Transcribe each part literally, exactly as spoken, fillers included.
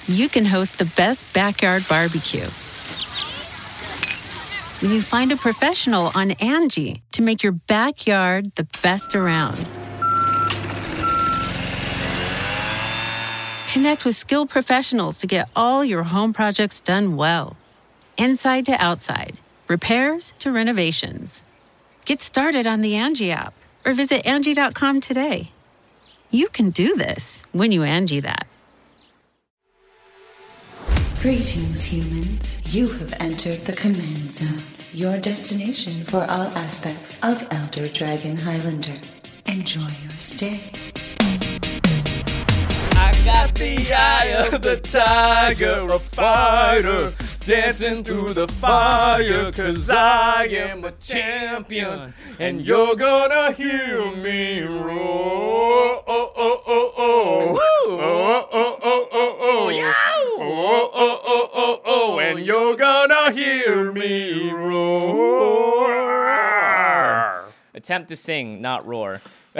you can host the best backyard barbecue. When you find a professional on Angie to make your backyard the best around. Connect with skilled professionals to get all your home projects done well. Inside to outside, repairs to renovations. Get started on the Angie app or visit Angie dot com today. You can do this when you Angie that. Greetings, humans. You have entered the Command Zone, your destination for all aspects of Elder Dragon Highlander. Enjoy your stay. I got the eye of the tiger, a fighter, dancing through the fire, 'cause I am the champion, and you're gonna hear me roar. Oh, oh, oh, oh. Oh, oh, oh, oh, oh. Yeah. Oh, oh, oh, oh, oh. And you're gonna hear me roar. Attempt to sing, not roar.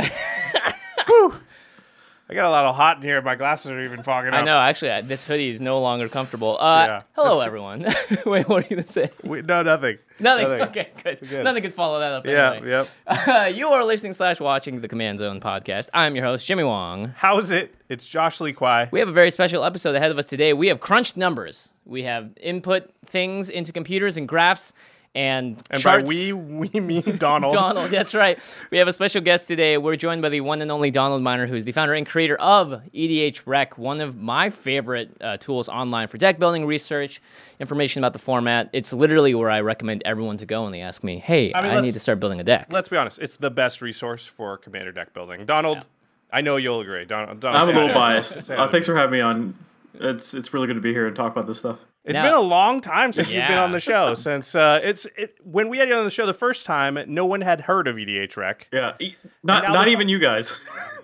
Whew. I got a lot of hot in here. My glasses are even fogging up. I know. Actually, uh, this hoodie is no longer comfortable. Uh, Yeah. Hello, That's- everyone. Wait, what are you going to say? We, no, nothing. Nothing. Nothing. Okay, good. Good. Nothing could follow that up Yeah, anyway. yep. Uh, you are listening slash watching the Command Zone podcast. I'm your host, Jimmy Wong. How's it? It's Josh Lee Kwai. We have a very special episode ahead of us today. We have crunched numbers. We have input things into computers and graphs and, And charts. by we, we mean Donald. Donald, that's right. We have a special guest today. We're joined by the one and only Donald Miner, who's the founder and creator of E D H Rec, one of my favorite uh, tools online for deck building research, information about the format. It's literally where I recommend everyone to go when they ask me, hey, I I, mean, need let's- to start building a deck. Let's be honest. It's the best resource for Commander deck building. Donald, Yeah. I know you'll agree. Don, Donald, I'm a say little hi. biased. Say hi. Uh, thanks for having me on. It's it's really good to be here and talk about this stuff. It's Now- been a long time since you've been Yeah. on the show. Since uh, it's it, when we had you on the show the first time, no one had heard of E D H Rec. Yeah, e- not now not the- even you guys.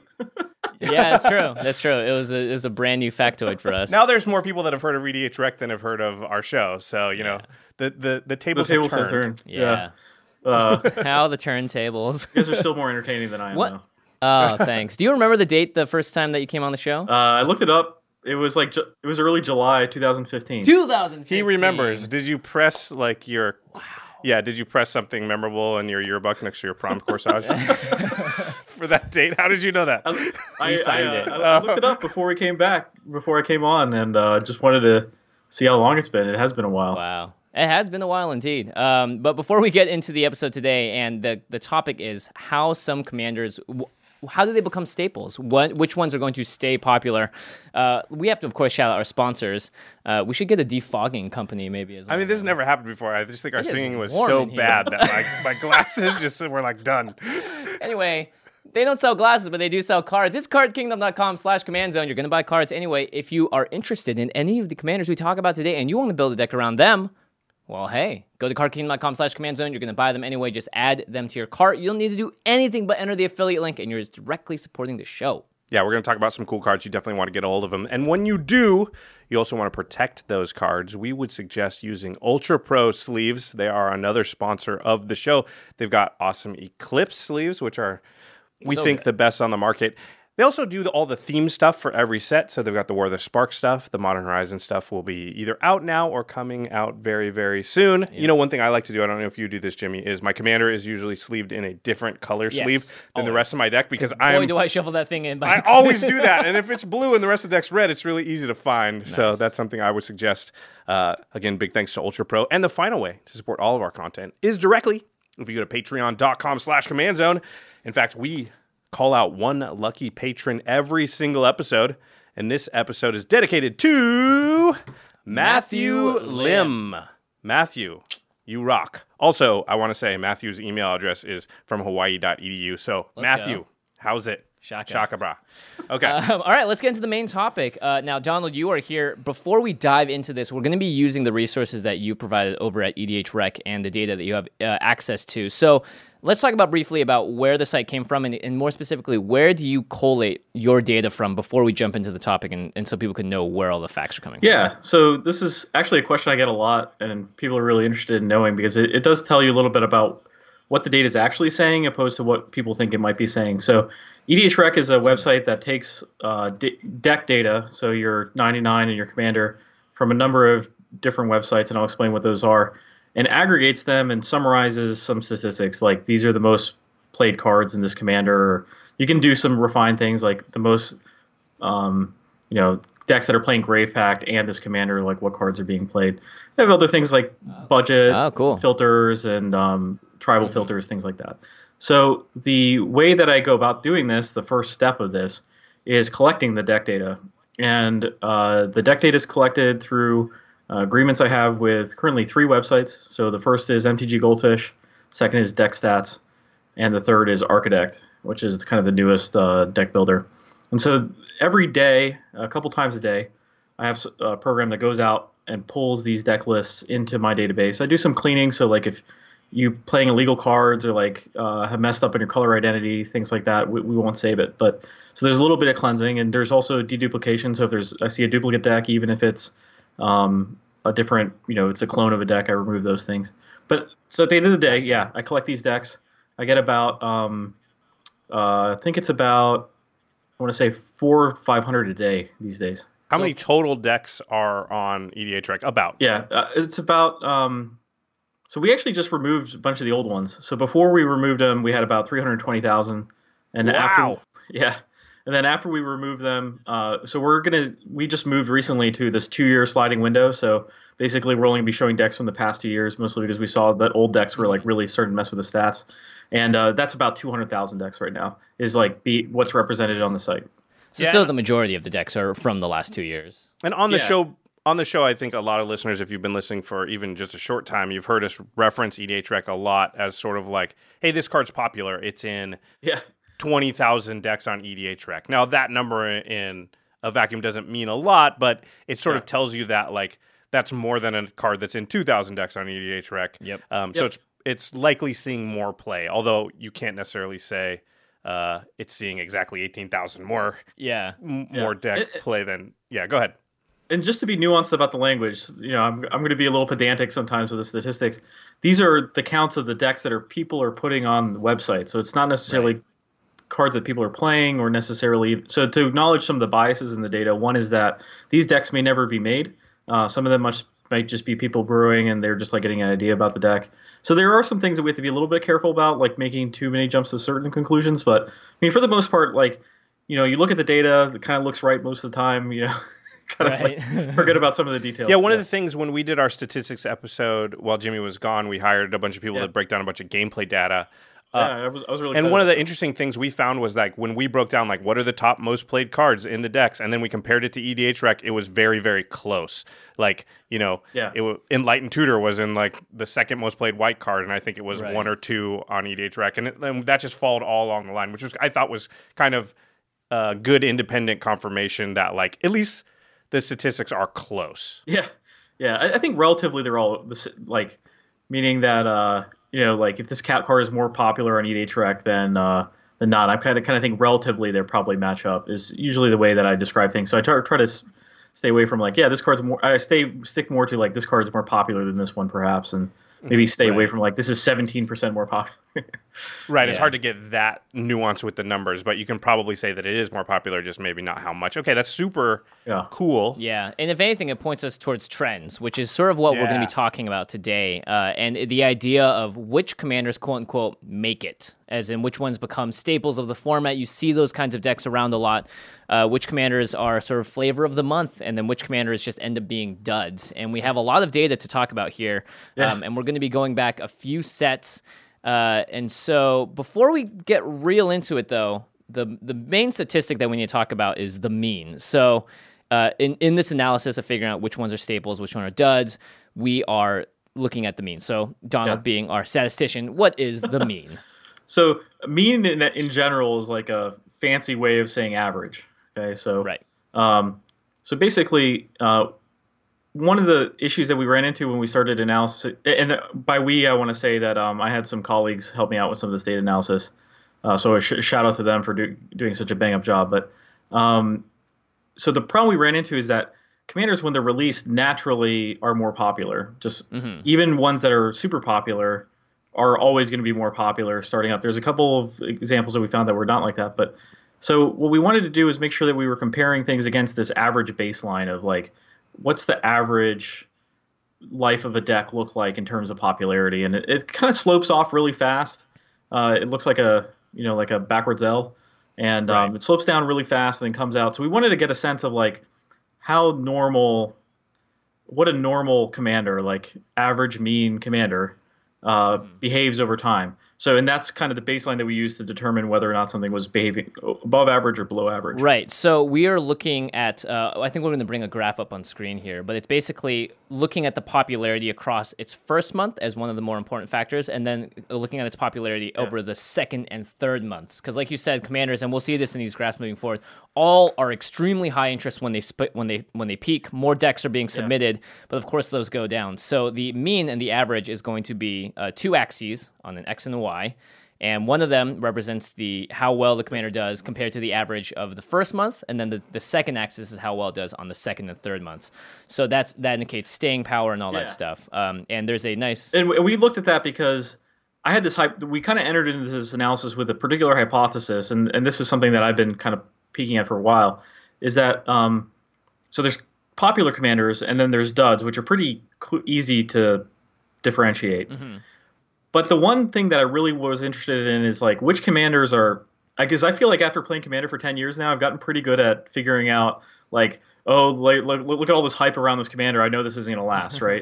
Yeah, that's true. That's true. It was a, it was a brand new factoid for us. Now there's more people that have heard of E D H Rec than have heard of our show. So you know the the the The tables, tables have have turned. turned. yeah. Uh, you How the turntables. guys are still more entertaining than I am What? now. Oh, thanks. Do you remember the date the first time that you came on the show? Uh, I looked it up. It was like Ju- it was early July twenty fifteen. two thousand fifteen. He remembers. Did you press like your? Yeah, did you press something memorable in your yearbook next to your prom corsage for that date? How did you know that? I, I, signed I, it. uh, I, I looked it up before we came back, before I came on, and uh, just wanted to see how long it's been. It has been a while. Wow. It has been a while indeed. Um, but before we get into the episode today, and the, the topic is how some commanders, w- how do they become staples? What, which ones are going to stay popular? Uh, we have to, of course, shout out our sponsors. Uh, we should get a defogging company maybe as well. I mean, this has never happened before. I just think our It is singing was warm so in here. bad that my, my glasses just were like done. Anyway, they don't sell glasses, but they do sell cards. It's cardkingdom.com slash command zone. You're going to buy cards anyway. If you are interested in any of the commanders we talk about today and you want to build a deck around them, well, hey, go to cardkingdom.com slash command zone. You're going to buy them anyway. Just add them to your cart. You don't need to do anything but enter the affiliate link, and you're directly supporting the show. Yeah, we're going to talk about some cool cards. You definitely want to get a hold of them. And when you do, you also want to protect those cards. We would suggest using Ultra Pro sleeves. They are another sponsor of the show. They've got awesome Eclipse sleeves, which are, we So think, good. the best on the market. They also do the, all the theme stuff for every set. So they've got the War of the Spark stuff. The Modern Horizon stuff will be either out now or coming out very, very soon. You know, one thing I like to do, I don't know if you do this, Jimmy, is my commander is usually sleeved in a different color Yes, sleeve than the always. rest of my deck because Boy, I'm... do I shuffle that thing in. by I accident. always do that. And if it's blue and the rest of the deck's red, it's really easy to find. So Nice. that's something I would suggest. Uh, again, big thanks to Ultra Pro. And the final way to support all of our content is directly if you go to patreon.com slash command zone. In fact, we call out one lucky patron every single episode. And this episode is dedicated to Matthew Matthew Lim. Matthew, you rock. Also, I want to say Matthew's email address is from hawaii dot e d u. So, Let's Matthew, go. how's it? Shaka. Shaka bra. Okay. Um, all right, let's get into the main topic. Uh, now, Donald, you are here. Before we dive into this, we're going to be using the resources that you provided over at E D H Rec and the data that you have uh, access to. So let's talk about briefly about where the site came from and, and more specifically, where do you collate your data from before we jump into the topic and, and so people can know where all the facts are coming Yeah, so this is actually a question I get a lot, and people are really interested in knowing because it, it does tell you a little bit about what the data is actually saying opposed to what people think it might be saying. So EDHREC is a website that takes uh, d- deck data, so your ninety-nine and your commander, from a number of different websites, and I'll explain what those are, and aggregates them and summarizes some statistics, like these are the most played cards in this commander. Or you can do some refined things like the most, um, you know, decks that are playing Grave Pact and this commander, like what cards are being played. They have other things like budget Oh, cool. filters and um, tribal mm-hmm. filters, things like that. So the way that I go about doing this, the first step of this, is collecting the deck data. And uh, the deck data is collected through uh, agreements I have with currently three websites. So the first is M T G Goldfish, second is Deck Stats, and the third is Archidect, which is kind of the newest uh, deck builder. And so every day, a couple times a day, I have a program that goes out and pulls these deck lists into my database. I do some cleaning, so like if you playing illegal cards or like uh, have messed up in your color identity, things like that, we, we won't save it. But so there's a little bit of cleansing, and there's also deduplication. So if there's I see a duplicate deck, even if it's um, a different, you know, it's a clone of a deck, I remove those things. But so at the end of the day, yeah, I collect these decks. I get about, um, uh, I think it's about, I want to say four or five hundred a day these days. How so, many total decks are on EDHREC? About. Yeah, uh, it's about. Um, so we actually just removed a bunch of the old ones. So before we removed them, we had about three hundred twenty thousand, and wow. after, yeah, and then after we removed them, uh, so we're gonna we just moved recently to this two-year sliding window. So basically, we're only gonna be showing decks from the past two years, mostly because we saw that old decks were like really starting to mess with the stats. And uh, that's about two hundred thousand decks right now, is like be what's represented on the site. So yeah. still the majority of the decks are from the last two years. And on the yeah. show, on the show, I think a lot of listeners, if you've been listening for even just a short time, you've heard us reference EDHREC a lot as sort of like, hey, this card's popular. It's in yeah. twenty thousand decks on EDHREC. Now, that number in a vacuum doesn't mean a lot, but it sort yeah. of tells you that like that's more than a card that's in two thousand decks on EDHREC. Yep. Um, yep. So it's it's likely seeing more play, although you can't necessarily say uh, it's seeing exactly eighteen thousand more Yeah. m- Yeah. more deck It- it- play than... Yeah, go ahead. And just to be nuanced about the language, you know, I'm I'm going to be a little pedantic sometimes with the statistics. These are the counts of the decks that are people are putting on the website. So it's not necessarily Right. cards that people are playing or necessarily. So to acknowledge some of the biases in the data, one is that these decks may never be made. Uh, some of them must might just be people brewing and they're just like getting an idea about the deck. So there are some things that we have to be a little bit careful about, like making too many jumps to certain conclusions. But I mean, for the most part, like, you know, you look at the data, it kind of looks right most of the time, you know. Kind of Right. like forget about some of the details. Yeah, one of the things when we did our statistics episode while Jimmy was gone, we hired a bunch of people Yeah. to break down a bunch of gameplay data. Uh, yeah, I was, I was really and excited one of the about interesting things we found was like when we broke down like what are the top most played cards in the decks, and then we compared it to EDHREC, it was very very close. Like you know, Yeah. it w- Enlightened Tutor was in like the second most played white card, and I think it was Right. one or two on EDHREC, and, it, and that just followed all along the line, which was I thought was kind of uh, good independent confirmation that like at least the statistics are close. Yeah, yeah. I, I think relatively they're all the s- like, meaning that uh, you know, like if this cat card is more popular on EDHREC than uh, than not, I kind of kind of think relatively they probably match up. Is usually the way that I describe things. So I try, try to s- stay away from like, yeah, this card's more. I stay stick more to like this card's more popular than this one perhaps, and maybe stay away Right. from like this is seventeen percent more popular. Right, it's Yeah. hard to get that nuance with the numbers, but you can probably say that it is more popular, just maybe not how much. Okay, that's super Yeah. cool. Yeah, and if anything, it points us towards trends, which is sort of what we're going to Yeah. be talking about today, uh, and the idea of which commanders, quote unquote, make it, as in which ones become staples of the format. You see those kinds of decks around a lot. Uh, which commanders are sort of flavor of the month, and then which commanders just end up being duds. And we have a lot of data to talk about here, Yeah. um, and we're going to be going back a few sets. Uh, and so before we get real into it, though, the the main statistic that we need to talk about is the mean. So uh, in, in this analysis of figuring out which ones are staples, which ones are duds, we are looking at the mean. So Donald Yeah. being our statistician, what is the mean? So mean in, in general is like a fancy way of saying average. Okay, so Right. Um, so basically, uh, one of the issues that we ran into when we started analysis, and by we, I want to say that um, I had some colleagues help me out with some of this data analysis. Uh, so a sh- shout out to them for do- doing such a bang up job. But um, so the problem we ran into is that commanders, when they're released, naturally are more popular. Just Mhm. even ones that are super popular are always going to be more popular starting out. There's a couple of examples that we found that were not like that, but so what we wanted to do is make sure that we were comparing things against this average baseline of like, what's the average life of a deck look like in terms of popularity, and it, it kind of slopes off really fast. Uh, it looks like a you know like a backwards L, and Right. um, it slopes down really fast and then comes out. So we wanted to get a sense of like how normal, what a normal commander, like average mean commander, uh, Mm-hmm. behaves over time. So, and that's kind of the baseline that we use to determine whether or not something was behaving above average or below average. Right. So we are looking at, uh, I think we're going to bring a graph up on screen here, but it's basically looking at the popularity across its first month as one of the more important factors, and then looking at its popularity Yeah. over the second and third months. Because like you said, commanders, and we'll see this in these graphs moving forward, all are extremely high interest when they split, when they when they peak. More decks are being submitted, but of course those go down. So the mean and the average is going to be uh, two axes on an X and a Y. And one of them represents the how well the commander does compared to the average of the first month, and then the, the second axis is how well it does on the second and third months. So that's that indicates staying power and all Yeah. that stuff. Um, and there's a nice And we we looked at that because I had this hype. We kind of entered into this analysis with a particular hypothesis, and, and this is something that I've been kind of peeking at for a while, is that um, so there's popular commanders, and then there's duds, which are pretty cl- easy to differentiate. Mhm. But the one thing that I really was interested in is like which commanders are, because I feel like after playing Commander for ten years now, I've gotten pretty good at figuring out like, oh, like, look, look at all this hype around this commander. I know this isn't going to last, right?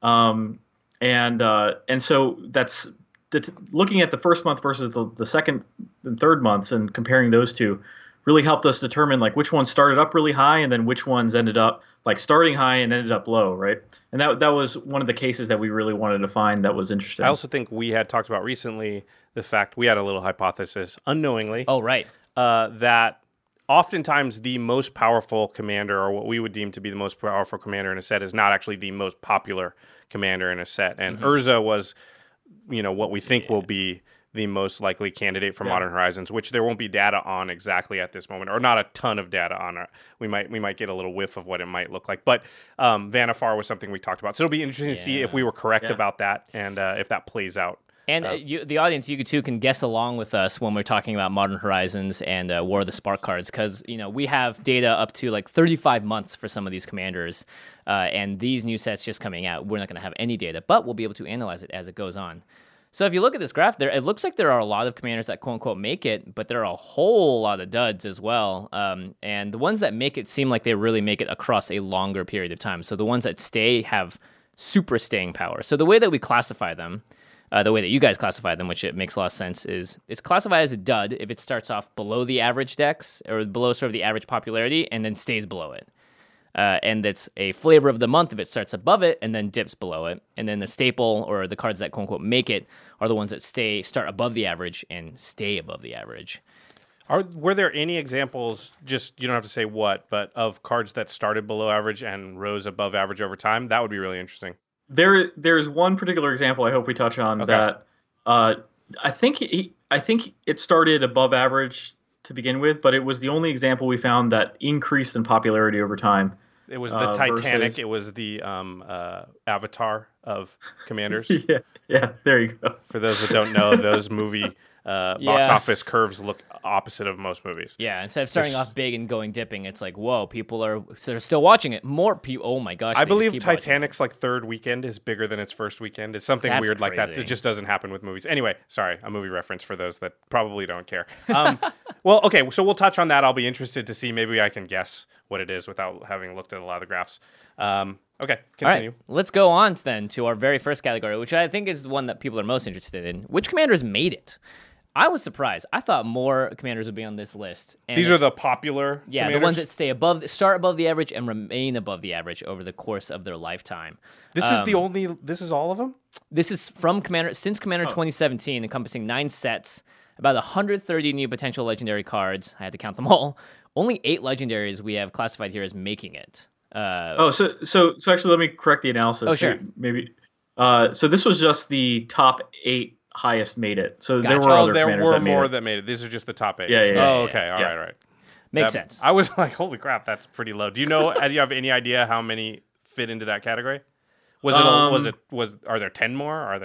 um, and uh, and so that's the, looking at the first month versus the, the second and third months and comparing those two really helped us determine like which ones started up really high and then which ones ended up like starting high and ended up low, right? And that that was one of the cases that we really wanted to find that was interesting. I also think we had talked about recently the fact we had a little hypothesis unknowingly oh right. uh, that oftentimes the most powerful commander, or what we would deem to be the most powerful commander in a set, is not actually the most popular commander in a set. And Mm-hmm. Urza was, you know, what we think will be the most likely candidate for Yeah. Modern Horizons, which there won't be data on exactly at this moment, or not a ton of data on it. We might we might get a little whiff of what it might look like. But um, Vanifar was something we talked about. So it'll be interesting to see if we were correct Yeah. about that and uh, if that plays out. And uh, you, the audience, you too can guess along with us when we're talking about Modern Horizons and uh, War of the Spark cards, because you know we have data up to like thirty-five months for some of these commanders, uh, and these new sets just coming out, we're not going to have any data, but we'll be able to analyze it as it goes on. So if you look at this graph, there it looks like there are a lot of commanders that quote unquote make it, but there are a whole lot of duds as well. Um, and the ones that make it seem like they really make it across a longer period of time. So the ones that stay have super staying power. So the way that we classify them. Uh, the way that you guys classify them, which it makes a lot of sense, is it's classified as a dud if it starts off below the average decks or below sort of the average popularity and then stays below it. Uh, and it's a flavor of the month if it starts above it and then dips below it. And then the staple or the cards that quote unquote make it are the ones that stay start above the average and stay above the average. Are were there any examples, just you don't have to say what, but of cards that started below average and rose above average over time? That would be really interesting. There, there's one particular example I hope we touch on Okay. that uh, I think he, I think it started above average to begin with, but it was the only example we found that increased in popularity over time. It was the Uh, Titanic. versus- It was the um, uh, Avatar of Commanders. yeah, yeah, there you go. For those that don't know, those movie uh, box Yeah. office curves look opposite of most movies. Yeah, instead of starting This- off big and going dipping, it's like, whoa, people are they're still watching it. More people, oh my gosh. I they just believe keep watching it. Titanic's like third weekend is bigger than its first weekend. It's something That's weird like that. crazy. It just doesn't happen with movies. Anyway, sorry, a movie reference for those that probably don't care. Um, well, okay, so we'll touch on that. I'll be interested to see. Maybe I can guess what it is without having looked at a lot of the graphs. Um, okay, All continue. right, let's go on then to our very first category, which I think is the one that people are most interested in. Which commanders made it? I was surprised. I thought more commanders would be on this list. And These are the popular. yeah, the commanders? ones that stay above, start above the average, and remain above the average over the course of their lifetime. This is the Um, only. This is all of them. This is from Commander since Commander twenty seventeen, encompassing nine sets, about one hundred thirty new potential legendary cards. I had to count them all. Only eight legendaries we have classified here as making it. Uh, Oh, so so so actually, let me correct the analysis. Oh, sure. Maybe. Uh, so this was just the top eight highest made it. So there Gotcha. were Oh, other there commanders were that made more it. that made it. These are just the top eight. Yeah, yeah, yeah, Oh, yeah, okay. All yeah. right, right. makes That- sense. I was like, holy crap, that's pretty low. Do you know? Do you have any idea how many fit into that category? Was it? a, Um, was it? Was are there ten more? Are there?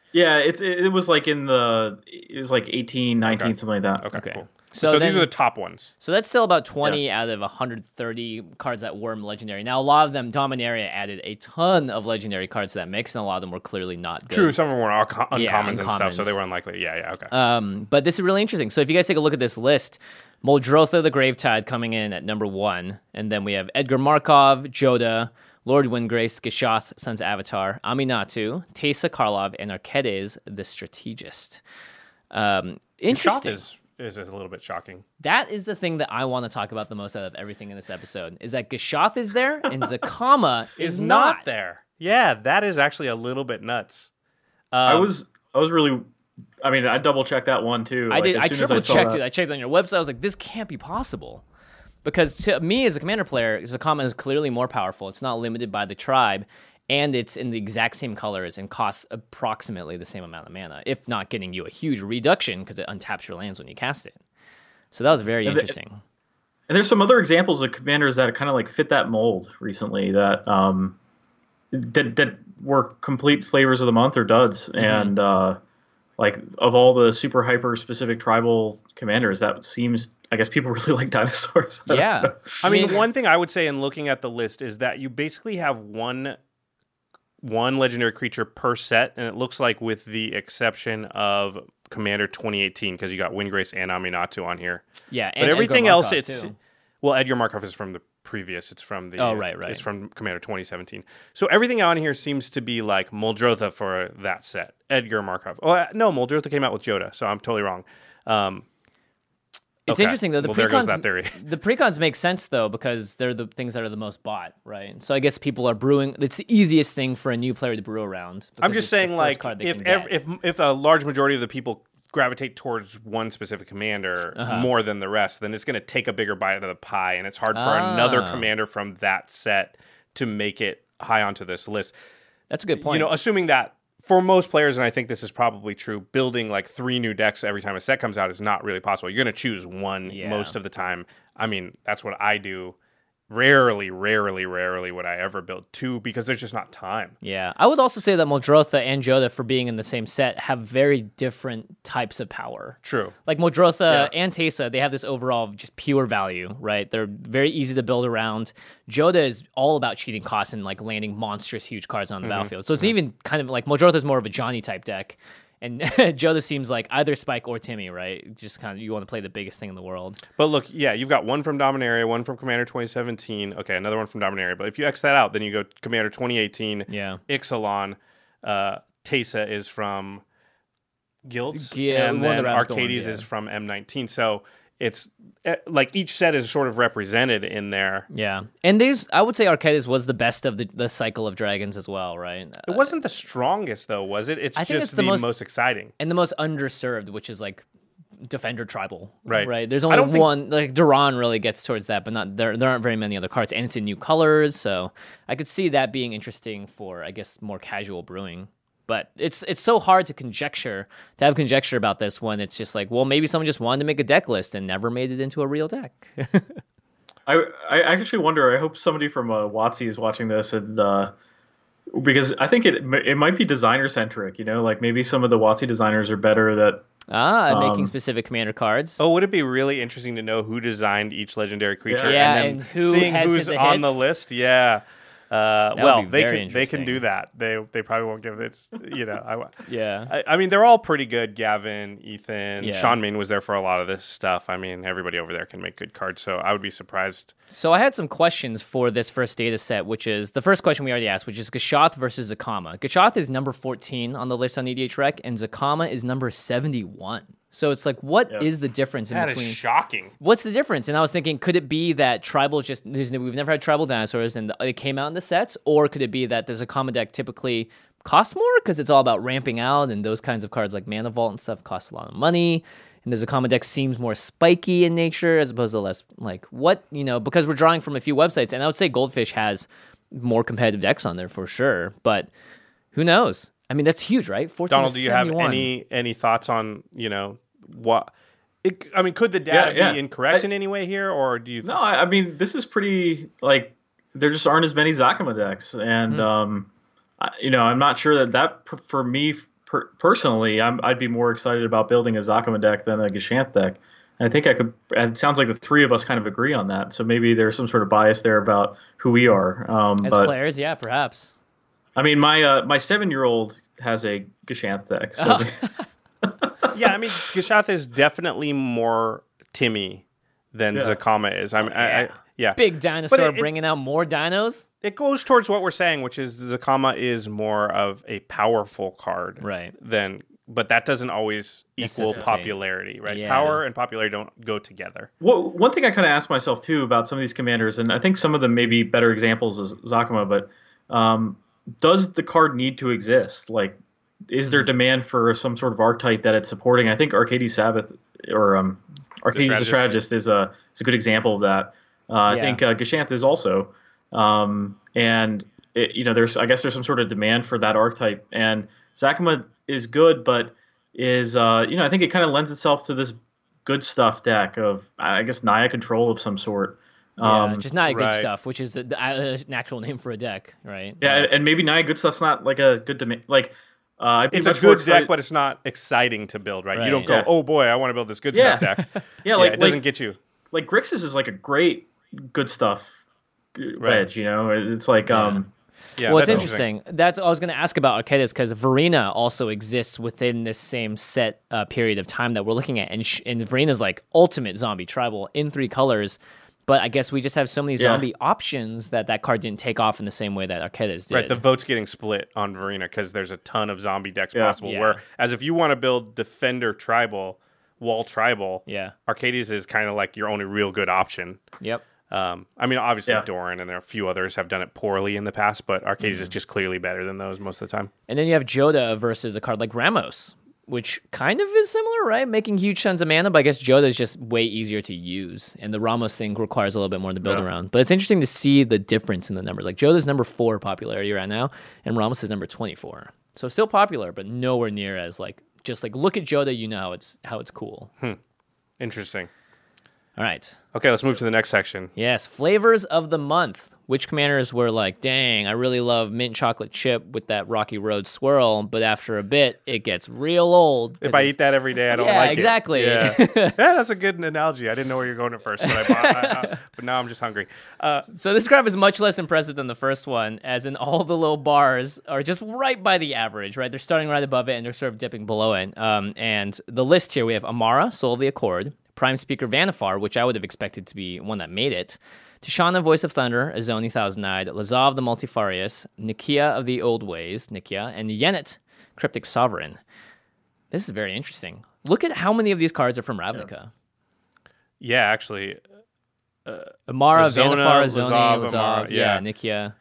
Yeah, it's it, it was like in the it was like eighteen, nineteen, Okay. something like that. Okay, Okay. cool. So So, these then- are the top ones. So that's still about twenty out of one hundred thirty cards that were legendary. Now, a lot of them, Dominaria added a ton of legendary cards to that mix, and a lot of them were clearly not good. True, some of them were unco- uncommons Yeah, and stuff, so uncommons. they were unlikely. Yeah, yeah, okay. Um, but this is really interesting. So if you guys take a look at this list, Muldrotha the Gravetide coming in at number one, and then we have Edgar Markov, Joda, Lord Windgrace, Gishath, Sons of Avatar, Aminatu, Teysa Karlov, and Arquedes the Strategist. Um, interesting. Shot is is a little bit shocking. That is the thing that I want to talk about the most out of everything in this episode, is that Gishath is there and Zakama is, Is not. not there. Yeah, that is actually a little bit nuts. Um, I was I was really I mean I double checked that one too. I Like, did. as I soon as triple saw checked that- it. I checked on your website. I was like, this can't be possible. Because to me, as a commander player, Zakama is clearly more powerful. It's not limited by the tribe, and it's in the exact same colors and costs approximately the same amount of mana, if not getting you a huge reduction because it untaps your lands when you cast it. So that was very And the- interesting. And there's some other examples of commanders that kind of like fit that mold recently that um that that were complete flavors of the month or duds. Mm-hmm. And uh like of all the super hyper specific tribal commanders, that seems I guess people really like dinosaurs. Yeah. I mean, one thing I would say in looking at the list is that you basically have one one legendary creature per set, and it looks like with the exception of Commander twenty eighteen, because you got Windgrace and Aminatu on here. Yeah, But and everything Edgar else, Markov, it's too. well, Edgar Markov is from the previous. It's from the Oh, right, right. It's from Commander twenty seventeen. So everything on here seems to be like Muldrotha for that set. Edgar Markov. Oh uh, no, Muldrotha came out with Joda, so I'm totally wrong. Um, It's okay. interesting though. The well, there goes precons, that theory. the precons make sense though because they're the things that are the most bought, right? So I guess people are brewing. It's the easiest thing for a new player to brew around. I'm because just it's the saying, first like, card they if can ev- get. if if a large majority of the people gravitate towards one specific commander Uh-huh. more than the rest, then it's going to take a bigger bite out of the pie, and it's hard for another Ah. commander from that set to make it high onto this list. That's a good point. You know, assuming that for most players, and I think this is probably true, building like three new decks every time a set comes out is not really possible. You're going to choose one Yeah. most of the time. I mean, that's what I do. Rarely, rarely, rarely would I ever build two because there's just not time. Yeah, I would also say that Muldrotha and Joda, for being in the same set, have very different types of power. True. Like Muldrotha Yeah. and Teysa, they have this overall just pure value, right? They're very easy to build around. Joda is all about cheating costs and like landing monstrous huge cards on the battlefield. So it's even kind of like Muldrotha is more of a Johnny type deck. And Joda seems like either Spike or Timmy, right? Just kind of, you want to play the biggest thing in the world. But look, yeah, you've got one from Dominaria, one from Commander twenty seventeen. Okay, another one from Dominaria. But if you X that out, then you go Commander twenty eighteen, Yeah. Ixalan, uh, Teysa is from Guilds, Yeah, and one of the then radical Arcades ones, yeah. is from M nineteen. So it's eh, like each set is sort of represented in there. Yeah. And these, I would say Arcades was the best of the, the cycle of dragons as well, right? It wasn't the strongest, though, was it? It's I think just it's the the, most- most, exciting. And the most underserved, which is like Defender Tribal, Right. Right. There's I only don't think- one. Like Duran really gets towards that, but not there. There aren't very many other cards, and it's in new colors, so I could see that being interesting for, I guess, more casual brewing. But it's it's so hard to conjecture to have conjecture about this when it's just like, well, maybe someone just wanted to make a deck list and never made it into a real deck. I I actually wonder. I hope somebody from uh, WotC is watching this, and uh, because I think it it might be designer centric. You know, like maybe some of the WotC designers are better. That ah, Um, making specific commander cards. Oh, would it be really interesting to know who designed each legendary creature Yeah, and then and who seeing has who's the on the hits? list? Yeah. Uh, would well, be they very can they can interesting. do that. They they probably won't give it. You know, I, Yeah. I, I mean, they're all pretty good. Gavin, Ethan, Yeah. Sean Main was there for a lot of this stuff. I mean, everybody over there can make good cards, so I would be surprised. So I had some questions for this first data set, which is the first question we already asked, which is Gishath versus Zakama. Gishath is number fourteen on the list on E D H Rec, and Zakama is number seventy-one. So it's like, what is the difference in That is between? shocking. What's the difference? And I was thinking, could it be that tribal just there's, we've never had tribal dinosaurs and it came out in the sets, or could it be that the Zakama deck typically costs more because it's all about ramping out, and those kinds of cards like Mana Vault and stuff cost a lot of money, and the Zakama deck seems more spiky in nature as opposed to less like what you know because we're drawing from a few websites, and I would say Goldfish has more competitive decks on there for sure, but who knows? I mean, that's huge, right? fourteen Donald, to do you have seventy-one. any any thoughts on you know what? It, I mean, could the data Yeah, yeah. be incorrect I- in any way here, or do you? no, I, I mean this is pretty like there just aren't as many Zakama decks, and Hmm. um, I, you know I'm not sure that that p- for me per- personally, I'm, I'd be more excited about building a Zakama deck than a Gashanth deck. And I think I could. It sounds like the three of us kind of agree on that. So maybe there's some sort of bias there about who we are. Um, As but, players, yeah, perhaps. I mean, my uh, my seven year old has a Gashanth deck. So Oh. Yeah, I mean, Gashath is definitely more Timmy than Yeah. Zakama is. I'm, I, I, yeah. Big dinosaur But it- it- bringing out more dinos. It goes towards what we're saying, which is Zakama is more of a powerful card, Right. Than, but that doesn't always equal Necessitate. popularity, right? Yeah. Power and popularity don't go together. Well, one thing I kind of asked myself too about some of these commanders, and I think some of them may be better examples as Zakama, but um, does the card need to exist? Like, is there demand for some sort of archetype that it's supporting? I think Arcades Sabbath or um, Arcades the Strategist. Strategist is a is a good example of that. Uh, I Yeah. think uh, Gashanth is also, um, and it, you know, there's I guess there's some sort of demand for that archetype, and Zakama is good, but is uh, you know I think it kind of lends itself to this good stuff deck of I guess Naya control of some sort. Yeah, Um, just not good right. stuff, which is a, a, an actual name for a deck, right? yeah, and maybe Naya good stuff's not like a good demand. Like uh, I'd be It's a much more good excited- deck, but it's not exciting to build, right? Right. You don't go, Yeah. oh boy, I want to build this good Yeah. stuff deck. yeah, Yeah, like it doesn't like, get you. like Grixis is like a great good stuff Right. wedge. You know, it's like um. Yeah, well, it's that's interesting. That's I was going to ask about Arcades because Verena also exists within this same set uh, period of time that we're looking at, and sh- and Verena's like ultimate zombie tribal in three colors. But I guess we just have so many Yeah. zombie options that that card didn't take off in the same way that Arcades did. Right, the vote's getting split on Verena because there's a ton of zombie decks Yeah. possible. Yeah. Whereas if you want to build Defender Tribal, Wall Tribal, Yeah. Arcades is kind of like your only real good option. Yep. Um, I mean, obviously Yeah. Doran and there are a few others have done it poorly in the past, but Arcades Mm-hmm. is just clearly better than those most of the time. And then you have Joda versus a card like Ramos, which kind of is similar, right? Making huge tons of mana, but I guess Joda is just way easier to use, and the Ramos thing requires a little bit more to build Yeah. around. But it's interesting to see the difference in the numbers. Like Joda's number four popularity right now, and Ramos is number twenty-four. So still popular, but nowhere near as like just like look at Joda, you know how it's how it's cool. Interesting. All right. Okay, let's move to the next section. Yes, flavors of the month. Which commanders were like, dang, I really love mint chocolate chip with that Rocky Road swirl, but after a bit, it gets real old. If I eat that every day, I don't Yeah, like exactly. it. Yeah, yeah, that's a good analogy. I didn't know where you're going at first, but I bought, I, I, but now I'm just hungry. Uh, So this graph is much less impressive than the first one, as in all the little bars are just right by the average, right? They're starting right above it, and they're sort of dipping below it. Um, and the list here, we have Amara, Soul of the Accord, Prime Speaker Vanifar, which I would have expected to be one that made it, Tishana, Voice of Thunder, Azoni Thousand-Eyed, Lazav the Multifarious, Nikia of the Old Ways, Nikia, and Yennet, Cryptic Sovereign. This is very interesting. Look at how many of these cards are from Ravnica. yeah, actually, Amara, Azona, Vanifar, Azoni, Lazav, Lazav, Amara, yeah, yeah. Nikia.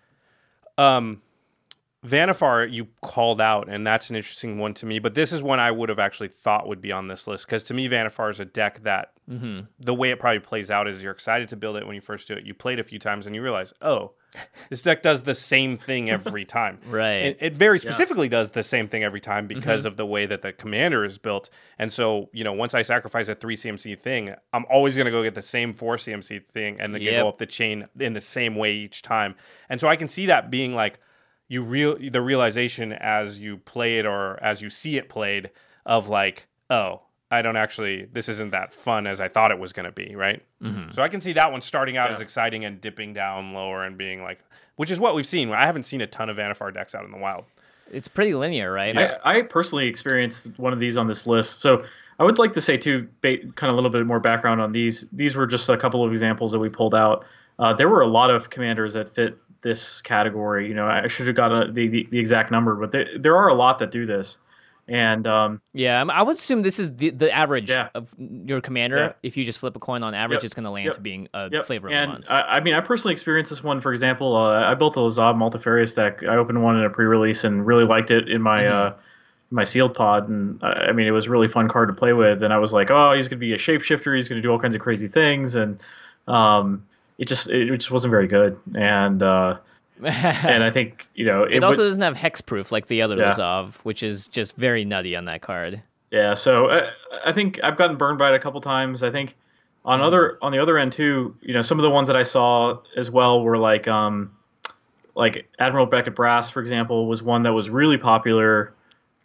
Um, Vanifar, you called out, and that's an interesting one to me. But this is one I would have actually thought would be on this list because to me, Vanifar is a deck that the way it probably plays out is you're excited to build it when you first do it. You play it a few times and you realize, oh, this deck does the same thing every time. Right. And it very specifically does the same thing every time because of the way that the commander is built. And so, you know, once I sacrifice a three C M C thing, I'm always going to go get the same four C M C thing and then Yep. go up the chain in the same way each time. And so I can see that being like, you real the realization as you play it or as you see it played of like, oh, I don't actually, this isn't that fun as I thought it was going to be, right? Mm-hmm. So I can see that one starting out Yeah. as exciting and dipping down lower and being like, which is what we've seen. I haven't seen a ton of Vanifar decks out in the wild. It's pretty linear, right? I, I personally experienced one of these on this list. So I would like to say, too, ba- kind of a little bit more background on these. These were just a couple of examples that we pulled out. Uh, there were a lot of commanders that fit this category. You know, I should have got a, the, the, the exact number, but there, there are a lot that do this. And um, Yeah, I would assume this is the, the average Yeah. of your commander. Yeah. If you just flip a coin on average, Yep. it's going to land Yep. to being a Yep. flavor of and the month. I, I mean, I personally experienced this one. For example, uh, I built a Lazav Multifarious deck. I opened one in a pre-release and really liked it in my Mm-hmm. uh, my sealed pod. And uh, I mean, it was a really fun card to play with. And I was like, oh, he's going to be a shapeshifter. He's going to do all kinds of crazy things. And um, it just it just wasn't very good. And uh, and I think you know it, it also would, doesn't have hexproof like the other Yeah. Lazav, which is just very nutty on that card. Yeah, so uh, I think I've gotten burned by it a couple times. I think on other on the other end too, you know, some of the ones that I saw as well were like um like Admiral Beckett Brass, for example, was one that was really popular,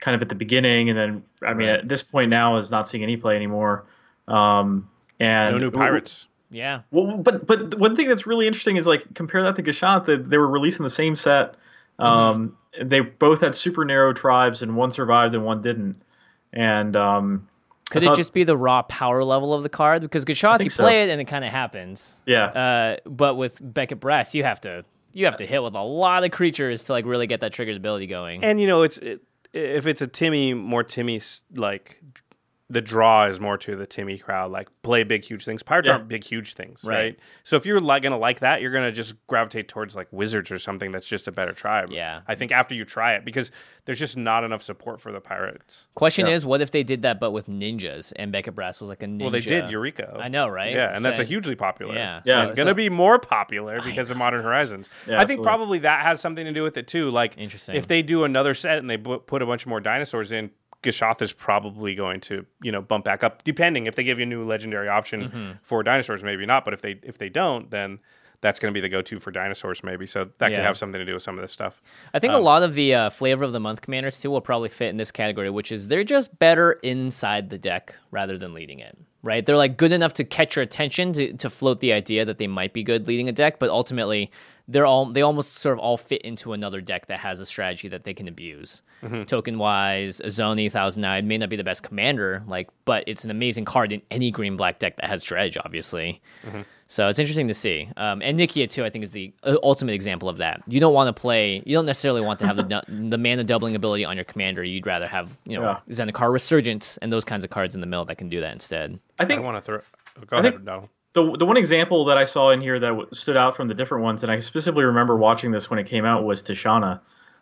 kind of at the beginning, and then I mean Right. at this point now is not seeing any play anymore. Um, and No new pirates. Yeah. Well, but but one thing that's really interesting is like compare that to Gashant. That they were released in the same set. Um, Mm-hmm. They both had super narrow tribes, and one survived and one didn't. And um, Could I it thought- just be the raw power level of the card? Because Gashant, you think so. play it and it kind of happens. yeah, Uh, but with Beckett Brass, you have to you have to hit with a lot of creatures to like really get that triggered ability going. And you know, it's it, if it's a Timmy, more Timmy s- like the draw is more to the Timmy crowd. Like play big, huge things. Pirates Yeah. aren't big, huge things, right? Right. So if you're like gonna like that, you're gonna just gravitate towards like Wizards or something that's just a better tribe. Yeah. I think after you try it, because there's just not enough support for the Pirates. Question Yeah. is, what if they did that but with ninjas and Beckett Brass was like a ninja? Well, they did Eureka. I know, right? Yeah, and that's a So- hugely popular. Yeah, Yeah. so, so- gonna be more popular because of Modern Horizons. Yeah, I think absolutely. probably that has something to do with it too. Like, Interesting. if they do another set and they bu- put a bunch more dinosaurs in, Gashoth is probably going to you know bump back up. Depending if they give you a new legendary option Mm-hmm. for dinosaurs, maybe not. But if they if they don't, then that's going to be the go-to for dinosaurs, maybe. So that Yeah. could have something to do with some of this stuff. I think a lot of the uh, flavor of the month commanders too will probably fit in this category, which is they're just better inside the deck rather than leading it. Right? They're like good enough to catch your attention to, to float the idea that they might be good leading a deck, but ultimately they're all they almost sort of all fit into another deck that has a strategy that they can abuse. Token wise, Azoni, Thousand Eyed may not be the best commander, like, but it's an amazing card in any green black deck that has dredge, obviously. So it's interesting to see. Um, and Nikia too, I think, is the uh, ultimate example of that. You don't want to play. You don't necessarily want to have the du- the mana doubling ability on your commander. You'd rather have you know Yeah. Zendikar Resurgence and those kinds of cards in the middle that can do that instead. I I think want to throw. Go I ahead, think- Donald. the the one example that I saw in here that w- stood out from the different ones, and I specifically remember watching this when it came out, was Tishana,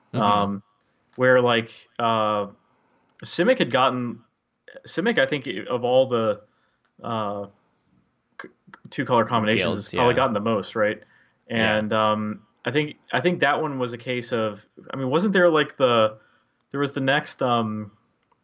um, where like uh, Simic had gotten Simic. I think of all the uh, c- two color combinations, Guilds, has probably yeah. gotten the most, right? And um, I think I think that one was a case of. I mean, wasn't there like the there was the next. Um,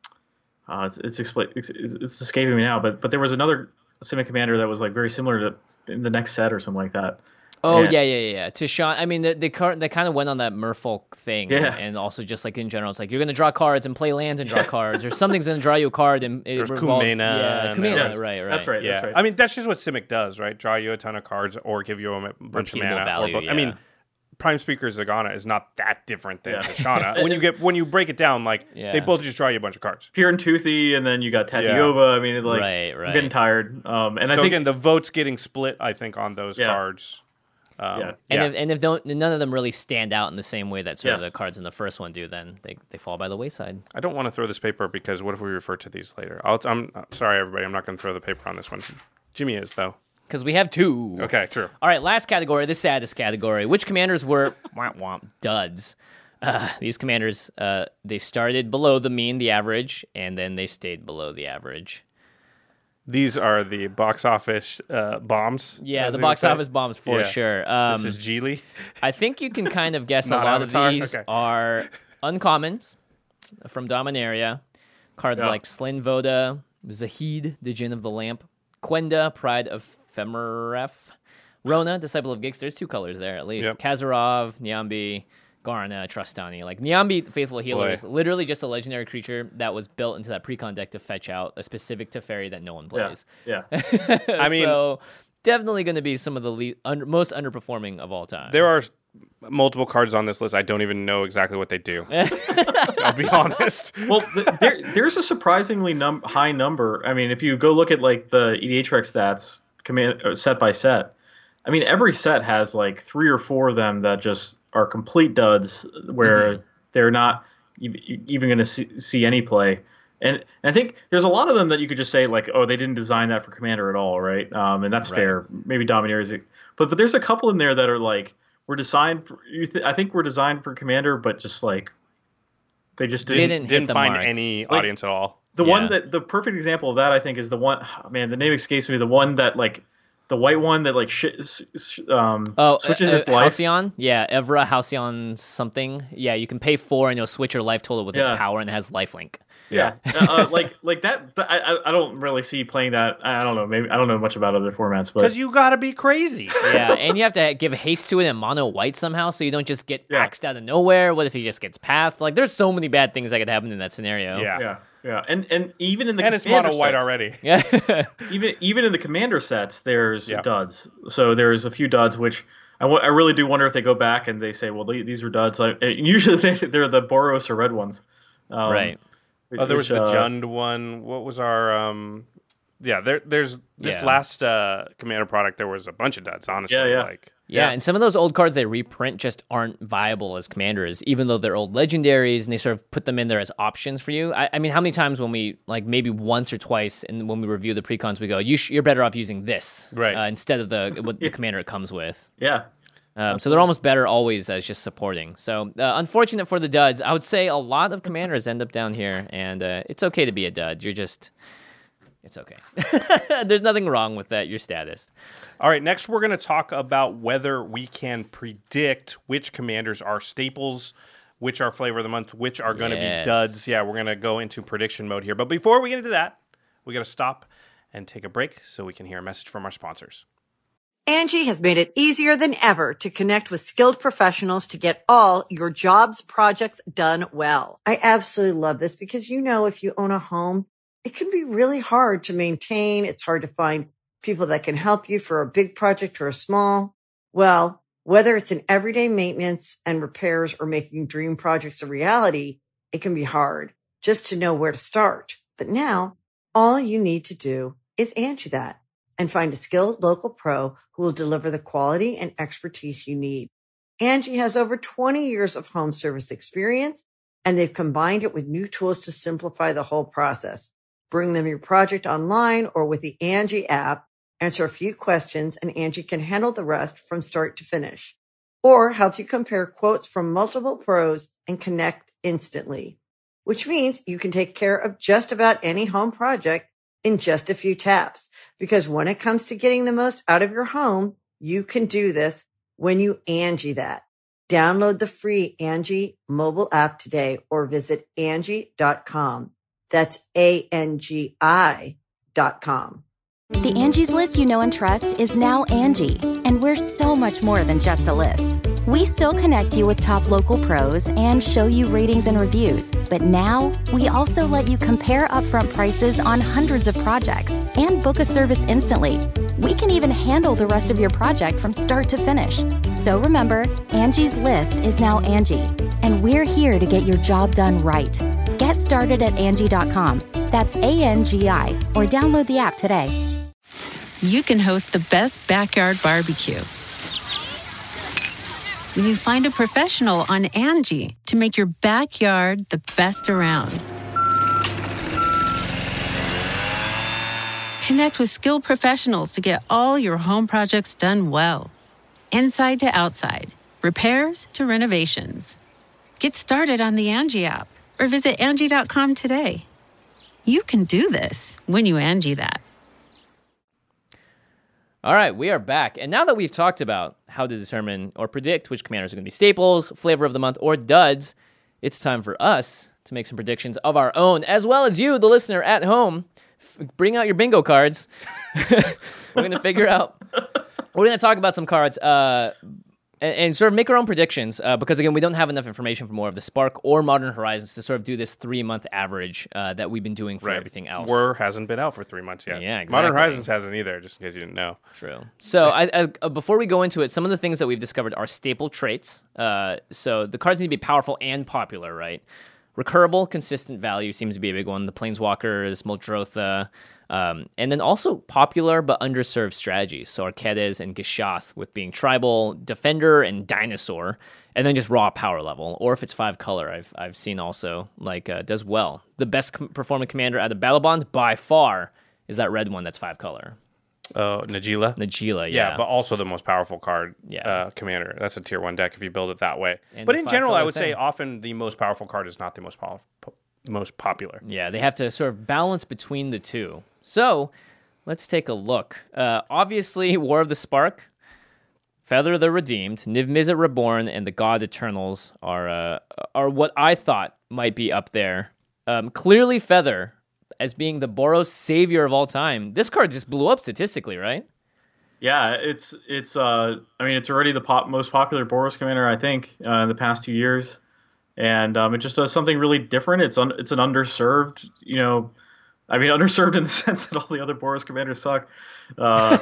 uh, it's it's, expla- it's it's escaping me now, but but there was another Simic commander that was like very similar to in the next set or something like that. Oh Yeah. yeah, yeah, yeah. yeah. Tishan, I mean, they they, car- they kind of went on that Merfolk thing, Yeah. and also just like in general, it's like you're gonna draw cards and play lands and draw cards, or something's gonna draw you a card and it There's revolves. Kumena yeah, and Kumena, there's- right, right. That's right. Yeah, That's right. I mean that's just what Simic does, right? Draw you a ton of cards or give you a m- bunch of Repeatable mana. value, or, bo- I mean, yeah. Prime Speaker Zagana is not that different than Yeah. Tishana. when you get when you break it down, like Yeah. they both just draw you a bunch of cards. Pure and Toothy, and then you got Tatiova. I mean, it, like Right, I'm right. getting tired. Um, and I so think again, the votes getting split, I think, on those Yeah. cards. Um, Yeah. And yeah. if and if don't, none of them really stand out in the same way that sort of Yes. the cards in the first one do, then they, they fall by the wayside. I don't want to throw this paper because what if we refer to these later? I'll, I'm uh, sorry, everybody. I'm not going to throw the paper on this one. Jimmy is though. Because we have two. Okay, true. All right, last category, the saddest category. Which commanders were womp womp duds? Uh, these commanders, uh, they started below the mean, the average, and then they stayed below the average. These are the box office uh, bombs. Yeah, as the they would box say. office bombs for Yeah. sure. Um, This is Geely. I think you can kind of guess a Not lot Avatar? of these Okay. are uncommons from Dominaria. Cards Yeah. like Slyn Voda, Zahid, the Djinn of the Lamp, Quenda, Pride of Femeref, Rona, Disciple of Gix. There's two colors there at least. Yep. Kazarov, Nyambi, Garna, Trustani. Like Nyambi, Faithful Healer, Boy. is literally just a legendary creature that was built into that precon deck to fetch out a specific Teferi that no one yeah, plays. yeah. I mean- so definitely going to be some of the le- under, most underperforming of all time. There are multiple cards on this list. I don't even know exactly what they do. I'll be honest. Well, th- there, there's a surprisingly num- high number. I mean, if you go look at like the E D H Rec stats, command uh, set by set. I mean, every set has like three or four of them that just are complete duds, where Mm-hmm. they're not e- even going to see, see any play. And, and I think there's a lot of them that you could just say like, oh, they didn't design that for Commander at all, right? Um, and that's Right. fair. Maybe Domineer is, but but there's a couple in there that are like we're designed for. You th- I think we're designed for Commander, but just like they just didn't. Didn't hit Didn't the find mark. any Like- audience at all. The Yeah. one that the perfect example of that I think is the one. Oh, man, the name escapes me. The one that like the white one that like sh- s- sh- um Oh, switches uh, its uh, life. Halcyon? Yeah, Evra Halcyon something. Yeah, you can pay four and you'll switch your life total with its Yeah. power and it has lifelink. Yeah, uh, uh, like like that. th- I I- I don't really see playing that. I don't know. Maybe I don't know much about other formats, but Because you gotta be crazy. Yeah, and you have to give haste to it in mono white somehow, so you don't just get Yeah. axed out of nowhere. What if he just gets pathed? Like, there's so many bad things that could happen in that scenario. Yeah. yeah, yeah, and and even in the And it's commander mono white sets- already. Yeah. even even in the commander sets, there's Yeah. duds. So there's a few duds which I, w- I really do wonder if they go back and they say, well, the- these are duds. Like, uh, usually they, they're the Boros or red ones. Um, Right. Oh, there was which, the uh, Jund one. What was our um? Yeah, there. There's this Yeah. last uh, commander product. There was a bunch of duds. Honestly, Yeah, yeah. like Yeah, Yeah. and some of those old cards they reprint just aren't viable as commanders, even though they're old legendaries, and they sort of put them in there as options for you. I, I mean, how many times when we, like maybe once or twice, and when we review the precons, we go, you sh- you're better off using this Right. uh, instead of the what the commander it comes with. Yeah. Um, so they're almost better always as just supporting. So uh, unfortunate for the duds. I would say a lot of commanders end up down here, and uh, it's okay to be a dud. You're just, it's okay. There's nothing wrong with that. Your status. All right, next we're going to talk about whether we can predict which commanders are staples, which are flavor of the month, which are going to Yes. be duds. Yeah, we're going to go into prediction mode here. But before we get into that, we got to stop and take a break so we can hear a message from our sponsors. Angie has made it easier than ever to connect with skilled professionals to get all your jobs projects done well. I absolutely love this because, you know, if you own a home, it can be really hard to maintain. It's hard to find people that can help you for a big project or a small. Well, whether it's in everyday maintenance and repairs or making dream projects a reality, it can be hard just to know where to start. But now all you need to do is Angie that and find a skilled local pro who will deliver the quality and expertise you need. Angie has over twenty years of home service experience, and they've combined it with new tools to simplify the whole process. Bring them your project online or with the Angie app, answer a few questions, and Angie can handle the rest from start to finish. Or help you compare quotes from multiple pros and connect instantly, which means you can take care of just about any home project in just a few taps. Because when it comes to getting the most out of your home, you can do this when you Angie that. Download the free Angie mobile app today or visit Angie dot com. That's A N G I dot com. The Angie's List you know and trust is now Angie, and we're so much more than just a list. We still connect you with top local pros and show you ratings and reviews, but now we also let you compare upfront prices on hundreds of projects and book a service instantly. We can even handle the rest of your project from start to finish. So remember, Angie's List is now Angie, and we're here to get your job done right. Get started at Angie dot com. That's A N G I, or download the app today. You can host the best backyard barbecue when you find a professional on Angie to make your backyard the best around. Connect with skilled professionals to get all your home projects done well. Inside to outside, repairs to renovations. Get started on the Angie app or visit Angie dot com today. You can do this when you Angie that. All right, we are back. And now that we've talked about how to determine or predict which commanders are going to be staples, flavor of the month, or duds, it's time for us to make some predictions of our own, as well as you, the listener at home. F- bring out your bingo cards. We're going to figure out, we're going to talk about some cards uh, and, and sort of make our own predictions uh, because, again, we don't have enough information for more of the Spark or Modern Horizons to sort of do this three-month average uh, that we've been doing for Right. everything else. War hasn't been out for three months yet. Yeah, exactly. Modern Horizons hasn't either, just in case you didn't know. True. So, I, I, uh, before we go into it, some of the things that we've discovered are staple traits. Uh, so, the cards need to be powerful and popular, right? Recurable, consistent value seems to be a big one. The Planeswalkers, Muldrotha, um, and then also popular but underserved strategies. So, Arquedes and Gishath with being tribal, defender, and dinosaur, and then just raw power level. Or if it's five color, I've I've seen also like uh, does well. The best com- performing commander out of Battle Bond by far is that red one that's five color. Oh, Najila? Najila, Yeah, yeah. but also the most powerful card, Yeah. uh, commander. That's a tier one deck if you build it that way. And but the in five general, I color would say thing. often the most powerful card is not the most powerful, most popular. Yeah, they have to sort of balance between the two. So, let's take a look. Uh, obviously, War of the Spark, Feather the Redeemed, Niv Mizzet Reborn, and the God Eternals are uh, are what I thought might be up there Um, clearly Feather, as being the Boros savior of all time, this card just blew up statistically, right? Yeah, it's it's. Uh, I mean, it's already the pop, most popular Boros commander, I think, uh, in the past two years, and um, it just does something really different. It's un, it's an underserved, you know, I mean, underserved in the sense that all the other Boros commanders suck, uh,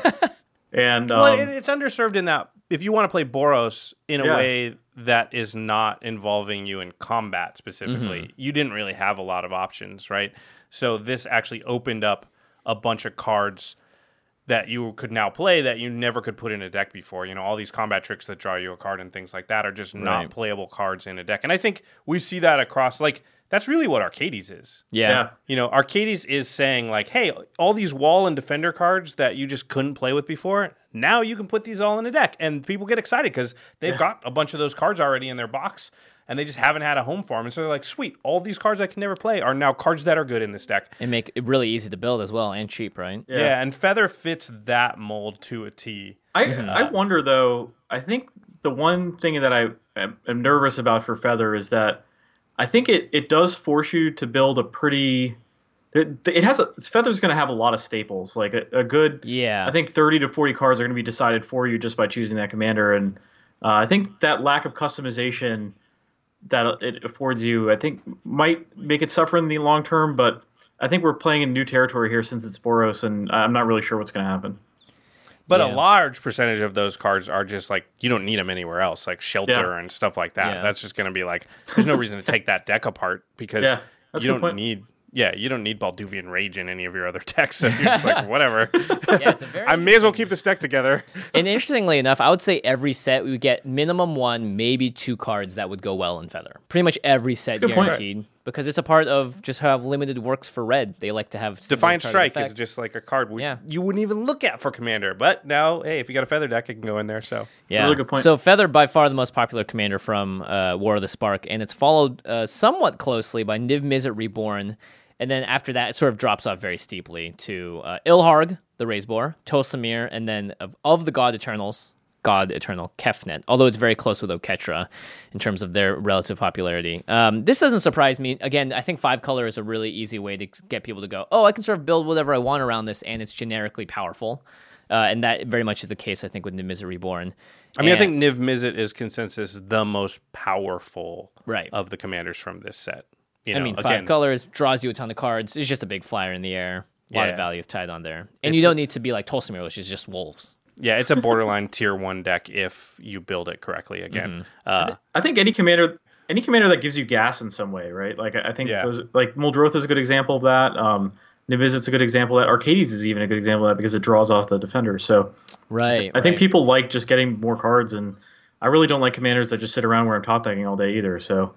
and um, well, it, it's underserved in that if you want to play Boros in a Yeah. way that is not involving you in combat specifically, Mm-hmm. you didn't really have a lot of options, right? So this actually opened up a bunch of cards that you could now play that you never could put in a deck before. You know, all these combat tricks that draw you a card and things like that are just not Right. playable cards in a deck. And I think we see that across, like, that's really what Arcades is. Yeah. yeah. You know, Arcades is saying, like, hey, all these wall and defender cards that you just couldn't play with before, now you can put these all in a deck. And people get excited because they've Yeah. got a bunch of those cards already in their box, and they just haven't had a home for them. And so they're like, sweet, all these cards I can never play are now cards that are good in this deck. And make it really easy to build as well and cheap, right? Yeah, Yeah. and Feather fits that mold to a T. I I wonder though. I think the one thing that I am am nervous about for Feather is that I think it, it does force you to build a pretty. It, it has a Feather's going to have a lot of staples, like a, a good. Yeah. I think thirty to forty cards are going to be decided for you just by choosing that commander, and uh, I think that lack of customization that it affords you, I think, might make it suffer in the long term. But I think we're playing in new territory here since it's Boros, and I'm not really sure what's going to happen. But Yeah. a large percentage of those cards are just like, you don't need them anywhere else, like Shelter Yeah. and stuff like that. Yeah. That's just going to be like, there's no reason to take that deck apart because Yeah, that's you a good don't point. need, yeah, you don't need Balduvian Rage in any of your other decks. So you're just like, whatever. Yeah, it's a very I may as well keep this deck together. And interestingly enough, I would say every set we would get minimum one, maybe two cards that would go well in Feather. Pretty much every set a good point. guaranteed. Because it's a part of just how limited works for red. They like to have single Defiant target Strike effects. is just like a card we, Yeah. you wouldn't even look at for Commander. But now, hey, if you got a Feather deck, it can go in there. So Yeah. really good point. So Feather, by far the most popular commander from uh, War of the Spark, and it's followed uh, somewhat closely by Niv Mizzet Reborn, and then after that, it sort of drops off very steeply to uh, Ilharg, the Razebore, Tosamir, and then of, of the God Eternals, God Eternal Kefnet, although it's very close with Oketra in terms of their relative popularity. Um, this doesn't surprise me. Again, I think five color is a really easy way to get people to go, oh, I can sort of build whatever I want around this, and it's generically powerful. Uh, and that very much is the case, I think, with Niv Mizzet Reborn. I mean, And- I think Niv Mizzet is consensus the most powerful Right. of the commanders from this set. You I know, mean, five again, colors, draws you a ton of cards. It's just a big flyer in the air. A lot Yeah. of value tied on there. And It's you a- don't need to be like Tolsimir, which is just wolves. yeah, it's a borderline tier one deck if you build it correctly. Again, uh, I think any commander, any commander that gives you gas in some way, right? Like I think Yeah. those, like Muldroth is a good example of that. Um, Niv Mizzet's a good example of that. Arcades is even a good example of that because it draws off the defender. So Right. I think people like just getting more cards, and I really don't like commanders that just sit around where I'm top decking all day either. So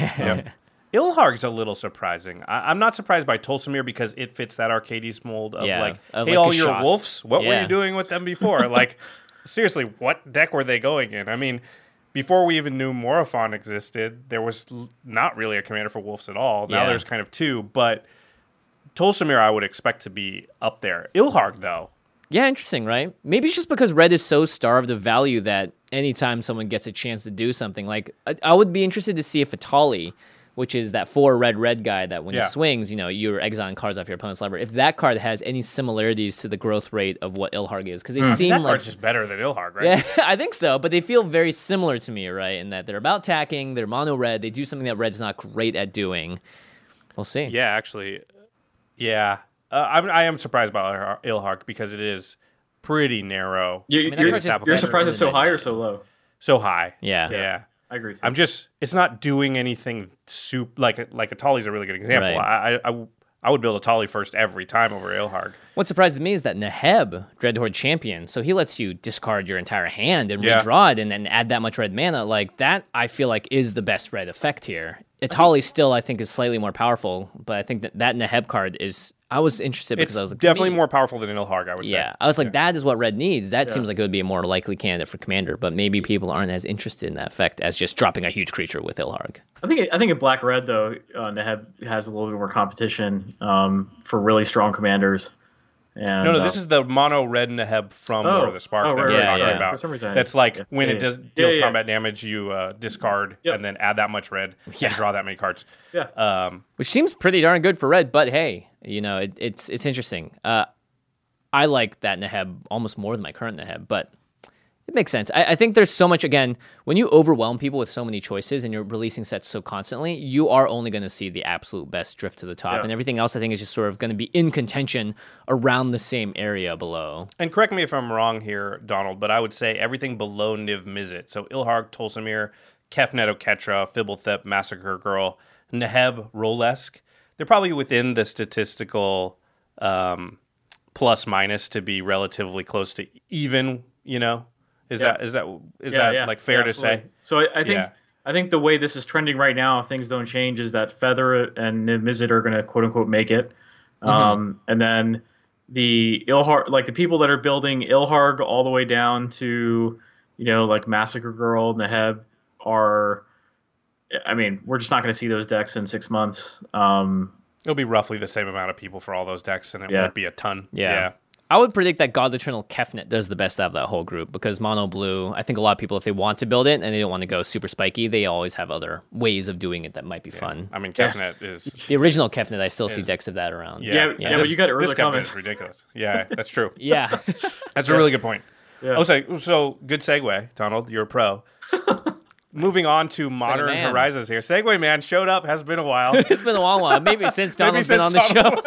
Ilharg's a little surprising. I, I'm not surprised by Tolsimir because it fits that Arcades mold of Yeah, like, of hey, like all your Kashath. wolves, what were Yeah. you doing with them before? Like, seriously, what deck were they going in? I mean, before we even knew Morophon existed, there was l- not really a commander for wolves at all. Now Yeah. there's kind of two, but Tolsimir I would expect to be up there. Ilharg, though, Yeah, interesting, right? Maybe it's just because red is so starved of value that anytime someone gets a chance to do something, like I, I would be interested to see if Atali, which is that four red red guy that when Yeah. he swings, you know, you're exiling cards off your opponent's library. If that card has any similarities to the growth rate of what Ilharg is, because they seem that like card's just better than Ilharg, right? yeah, I think so, but they feel very similar to me, right? In that they're about tacking, they're mono red, they do something that red's not great at doing. We'll see. Yeah, actually, yeah. Uh, I'm, I am surprised by Ilhar- Ilharg because it is pretty narrow. you, mean, that you're, card's just you're better surprised in it's the so high night. or so low? So high. Yeah. Yeah. I agree. Too. I'm just, it's not doing anything soup like like Atali's a really good example. Right. I, I I would build Atali first every time over Ilharg. What surprises me is that Neheb, Dreadhorde champion, so he lets you discard your entire hand and Yeah. redraw it and then add that much red mana. Like that, I feel like is the best red effect here. Atali still, I think, is slightly more powerful, but I think that that Neheb card is. I was interested because It's I was like, definitely me- more powerful than Ilharg, I would say. Yeah, I was like, that is what red needs. That seems like it would be a more likely candidate for commander, but maybe people aren't as interested in that effect as just dropping a huge creature with Ilharg. I think I think in black red though, uh, Neheb has a little bit more competition um, for really strong commanders. And, No, no, uh, this is the mono red Neheb from Oh, War of the Spark oh, that right, we were right, talking yeah. about. For some reason I- That's like yeah, when yeah, it yeah. does Yeah, deals yeah. combat damage, you uh, discard Yep. and then add that much red Yeah. and draw that many cards. Yeah. Um, Which seems pretty darn good for red, but hey, you know, it, it's it's interesting. Uh, I like that Neheb almost more than my current Neheb, but it makes sense. I, I think there's so much, again, when you overwhelm people with so many choices and you're releasing sets so constantly, you are only going to see the absolute best drift to the top. Yeah. And everything else, I think, is just sort of going to be in contention around the same area below. and correct me if I'm wrong here, Donald, but I would say everything below Niv Mizzet. So Ilharg, Tolsimir, Kefnet Oketra, Fibblethep, Massacre Girl, Neheb, Rolesk. They're probably within the statistical um, plus minus to be relatively close to even, you know? Is Yeah. that is that is Yeah, that yeah. like fair Yeah, to absolutely. say? So I, I think Yeah. I think the way this is trending right now, if things don't change, is that Feather and Niv Mizzet are going to quote unquote make it, Mm-hmm. um, and then the Ilharg, like the people that are building Ilharg all the way down to, you know, like Massacre Girl, Neheb are. I mean, we're just not going to see those decks in six months. Um, It'll be roughly the same amount of people for all those decks, and it Yeah. won't be a ton. Yeah. I would predict that God Eternal Kefnet does the best out of that whole group because mono blue, I think a lot of people, if they want to build it and they don't want to go super spiky, they always have other ways of doing it that might be fun. I mean, Yeah. Kefnet is. The original Kefnet, I still see decks of that around. Yeah, yeah, but This- you got this Urza Kefnet coming. is ridiculous. Yeah, that's true. Yeah. That's a really good point. Yeah. Oh, so, so good segue, Donald. You're a pro. Moving on to Modern Man. Horizons here. Segway Man showed up. Has been a while. It's been a long while. Maybe since Maybe Donald's been since on the Donald-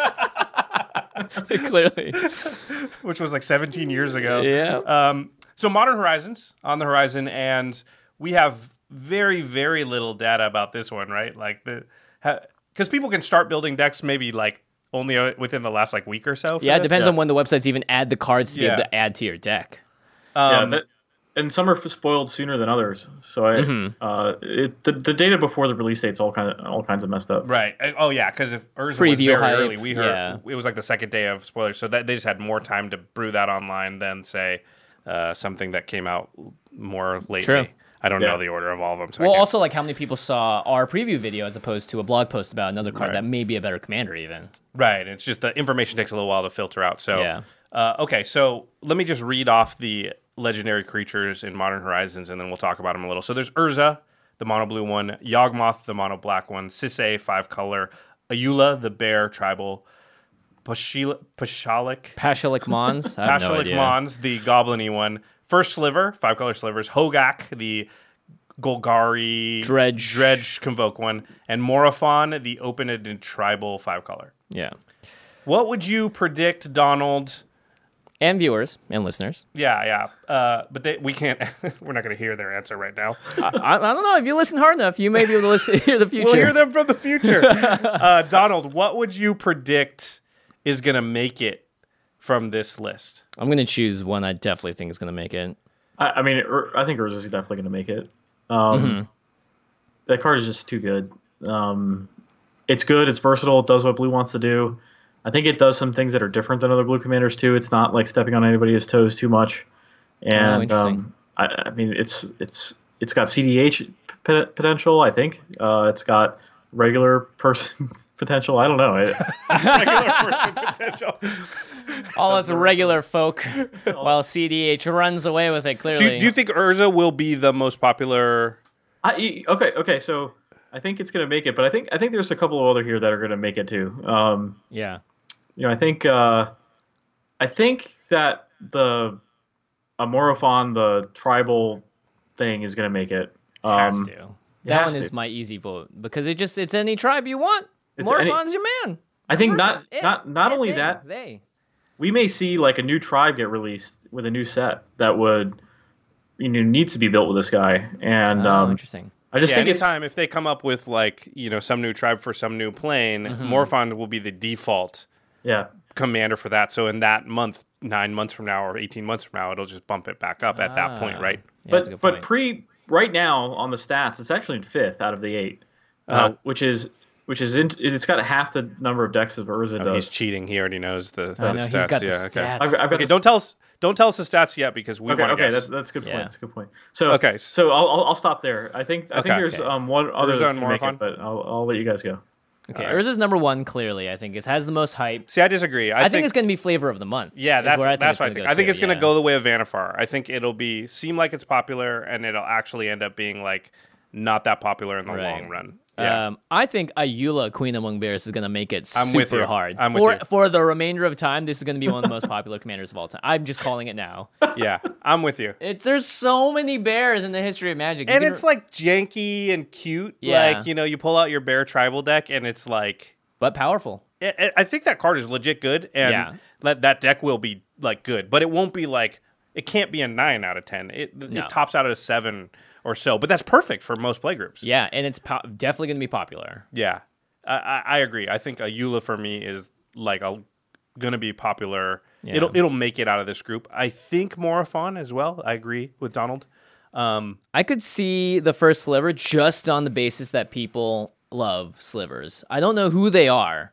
show. Clearly. which was like seventeen years ago. Yeah. Um, so Modern Horizons on the horizon, and we have very, very little data about this one, right? Like the, because people can start building decks maybe like only uh, within the last like week or so. for Yeah, it this. depends Yeah. on when the websites even add the cards to be Yeah. able to add to your deck. yeah, Um, that, and some are spoiled sooner than others. So I, Mhm. uh, it, the the data before the release date's all kind of all kinds of messed up. Right. Uh, Oh yeah, because if Urza was Preview very hype, early, we heard yeah. it was like the second day of spoilers, so that they just had more time to brew that online than say uh, something that came out more lately. True. I don't Yeah. know the order of all of them. So I Well, can't- also, like how many people saw our preview video as opposed to a blog post about another card Right. that may be a better commander, even. right. It's just the information takes a little while to filter out. So Yeah. uh, okay, so let me just read off the legendary creatures in Modern Horizons, and then we'll talk about them a little. So there's Urza, the mono blue one, Yawgmoth, the mono black one, Sisay, five color, Ayula, the bear tribal, Pashil- Pashalik, Pashalik Mons? I have no Pashalik idea. Mons, the goblin-y one, First Sliver, five color slivers, Hogak, the Golgari Dredge. Dredge Convoke one, and Morophon, the open-ended tribal five color. Yeah. What would you predict, Donald? And viewers and listeners. Yeah, yeah. Uh, but they, we can't. We're not going to hear their answer right now. I, I, I don't know. If you listen hard enough, you may be able to listen, hear the future. We'll hear them from the future. uh, Donald, what would you predict is going to make it from this list? I'm going to choose one I definitely think is going to make it. I, I mean, Ur- I think Urza's definitely going to make it. Um, Mm-hmm. That card is just too good. Um, it's good. It's versatile. It does what blue wants to do. I think it does some things that are different than other blue commanders too. It's not like stepping on anybody's toes too much. And interesting. um, I, I mean, it's it's it's got C D H p- potential. I think uh, it's got regular person potential. I don't know. It, Regular person potential. All us regular folk, while C D H runs away with it, clearly. Do you, do you think Urza will be the most popular? I, okay, okay. So I think it's going to make it, but I think I think there's a couple of other here that are going to make it too. Um, yeah. you know, I think uh, I think that the Amorophon, the tribal thing, is going to make it. Um, Has to. That has one is to. my easy vote because it just it's any tribe you want. It's any- Morphon's your man. I think Morphon, not it, not not it, only they, that, they. we may see like a new tribe get released with a new set that would you know needs to be built with this guy. And Oh, um, interesting. I just yeah, think it's anytime if they come up with like you know some new tribe for some new plane, Mm-hmm. Morphon will be the default yeah. commander for that. So in that month, nine months from now or eighteen months from now, it'll just bump it back up at that point, Ah. right? Yeah, that's a but good but point. pre right now on the stats, it's actually in fifth out of the eight, uh, Uh-huh. which is which is in, it's got half the number of decks of Urza I mean, does. he's cheating. He already knows the, the I know, stats. he's got the yeah, okay. stats. I've, I've got Okay, this- don't tell us. Don't tell us the stats yet because we Okay, want to okay, guess. that's that's a good point. Yeah. That's a good point. So Okay. so I'll I'll, I'll stop there. I think I Okay. think there's Okay. um one other Urza that's and gonna make Morophon? it, but I'll I'll let you guys go. Okay, All right. Urza's number one, clearly, I think. It has the most hype. See, I disagree. I, I, think, it's going to be flavor of the month. Yeah, is that's where I think that's it's what I gonna think. go I think to, it's going to yeah. go the way of Vanifar. I think it'll be seem like it's popular, and it'll actually end up being like not that popular in the Right. long run. Yeah. Um, I think Ayula, Queen Among Bears, is going to make it I'm super with you. hard. I'm with for, you. for the remainder of time, this is going to be one of the most popular commanders of all time. I'm just calling it now. yeah, I'm with you. It, there's so many bears in the history of Magic. You And can it's re- like janky and cute. Yeah. Like, you know, you pull out your bear tribal deck, and it's like. but powerful. I I think that card is legit good, and Yeah. that that deck will be like good, but it won't be like it can't be a nine out of ten. It, No. it tops out at a seven or so, but that's perfect for most play groups. Yeah, and it's po- definitely going to be popular. Yeah, I, I, I agree. I think a Eula for me is like a gonna be popular. Yeah. It'll it'll make it out of this group. I think Morophon as well. I agree with Donald. Um, I could see the first sliver just on the basis that people love slivers. I don't know who they are,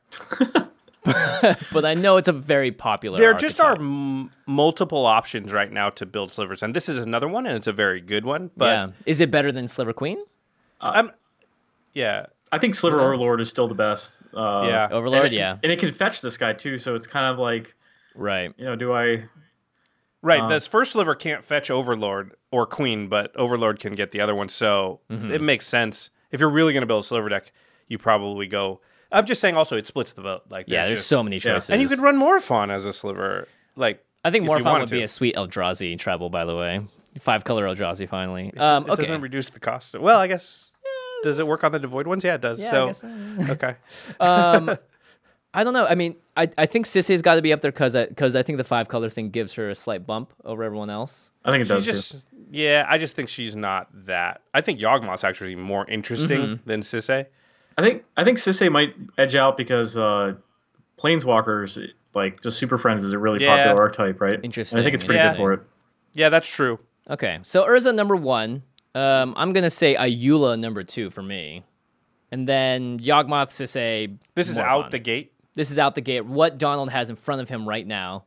but I know it's a very popular. there just are archetype. m- multiple options right now to build slivers, and this is another one, and it's a very good one. But yeah, is it better than Sliver Queen? I'm, yeah, I think Sliver Nice. Overlord is still the best. Uh, Yeah. Overlord, and it- yeah, And it can fetch this guy too, so it's kind of like, right. you know, do I? right. Um, this first sliver can't fetch Overlord or Queen, but Overlord can get the other one, so Mm-hmm. it makes sense. If you're really going to build a sliver deck, you probably go. I'm just saying. Also, it splits the vote. Like, Yeah, there's just- so many yeah. choices, and you could run Morophon as a sliver. Like, I think if you Morphon wanted would be to. a sweet Eldrazi treble, by the way. Five color Eldrazi, finally. It, Um, it okay. doesn't reduce the cost. Well, I guess. Does it work on the devoid ones? Yeah, it does. Yeah, I so, guess so. okay. um, I don't know. I mean, I, I think Sissy's got to be up there because I, cause I think the five color thing gives her a slight bump over everyone else. I think it does She's too. just, yeah, I just think she's not that. I think Yawgmoth's actually more interesting Mm-hmm. than Sisay. I think I think Sisay might edge out because uh, Planeswalkers, like just Super Friends, is a really Yeah. popular archetype, right? Interesting, And I think it's pretty interesting. good for it. Yeah, that's true. Okay, so Urza number one. Um, I'm gonna say Ayula number two for me, and then Yawgmoth, Sisay. This is Morphon. out the gate. This is out the gate. What Donald has in front of him right now.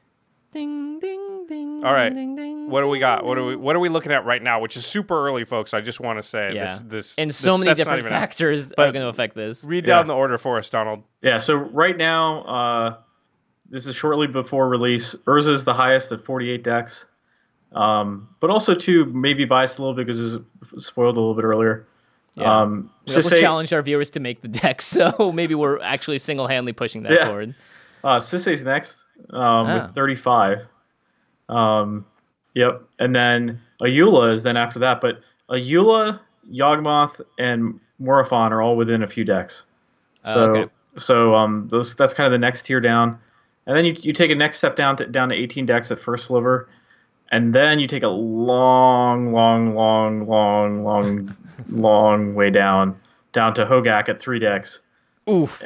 Ding ding ding. All right. Ding, ding, What do we got? What are we What are we looking at right now? Which is super early, folks. I just want to say Yeah. this. This and this so many set's not different even out. factors But- are going to affect this. Read Yeah. down the order for us, Donald. Yeah, so right now, uh, this is shortly before release. Urza is the highest at forty-eight decks. Um, but also, too, maybe biased a little bit because it was spoiled a little bit earlier. Yeah. Um, We also Sisay, challenged our viewers to make the deck, so maybe we're actually single-handedly pushing that Yeah. forward. uh, Sisay's next um, Ah. with thirty-five. Um, yep. And then Ayula is then after that. But Ayula, Yawgmoth, and Morophon are all within a few decks. Oh, So, okay. so um, those that's kind of the next tier down. And then you, you take a next step down to down to eighteen decks at first sliver. And then you take a long, long, long, long, long, long way down, down to Hogak at three decks. Oof.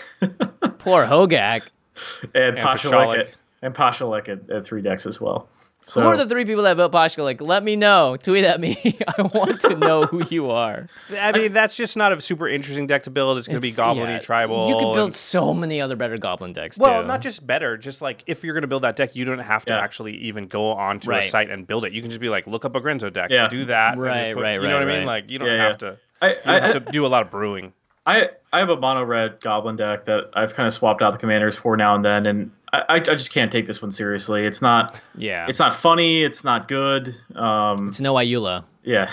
Poor Hogak. And, And Pashalek Pashalek. at, and Pashalek at, at three decks as well. So, Who are the three people that built Pashka? Like, let me know. Tweet at me. I want to know who you are. I mean, that's just not a super interesting deck to build. It's going to be It's- Goblin-y yeah. tribal. You could build and- so many other better Goblin decks, well, too. not just better. Just like if you're going to build that deck, you don't have to Yeah. actually even go onto Right. a site and build it. You can just be like, look up a Grenzo deck, Yeah. do that, and just Right, put- right, You know right, what I mean? right. Like you don't Yeah, have yeah. to. I, You don't I, have to do a lot of brewing. I, I have a mono red Goblin deck that I've kind of swapped out the commanders for now and then, and I, I, I just can't take this one seriously. It's not yeah. it's not funny. It's not good. Um, It's no Ayula. yeah,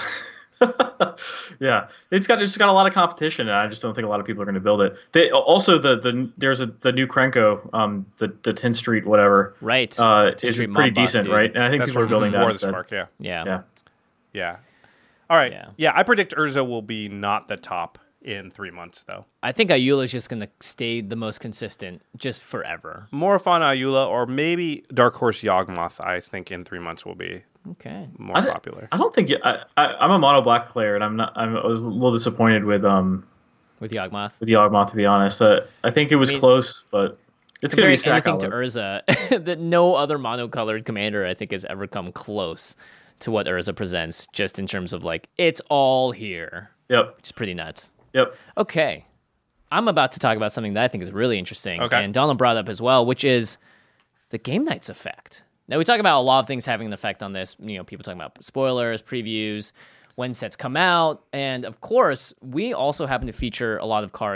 yeah. It's got it's got a lot of competition, and I just don't think a lot of people are going to build it. They also the the there's a the new Krenko, um, the the tenth Street whatever, Right. uh, Ten is Street pretty Mob Boss, decent, dude. right? And I think That's people are from building that War of the instead. Spark. Yeah, Yeah. Yeah. yeah. All right. Yeah. Yeah. I predict Urza will be not the top in three months, though. I think Ayula is just going to stay the most consistent just forever. Morophon Ayula, or maybe Dark Horse Yawgmoth, I think in three months will be Okay. more I don't- popular. I don't think I, I I'm a mono black player, and I'm not. I'm, I was a little disappointed with um With Yawgmoth. with Yawgmoth, to be honest. Uh, I think it was I mean, close, but it's going to be Comparing stack anything to Urza that no other monocolored commander I think has ever come close to what Urza presents, just in terms of like it's all here. Yep. It's pretty nuts. Yep. Okay. I'm about to talk about something that I think is really interesting. Okay. And Donald brought up as well, which is the Game Nights effect. Now, we talk about a lot of things having an effect on this. You know, people talking about spoilers, previews, when sets come out. And of course, we also happen to feature a lot of cards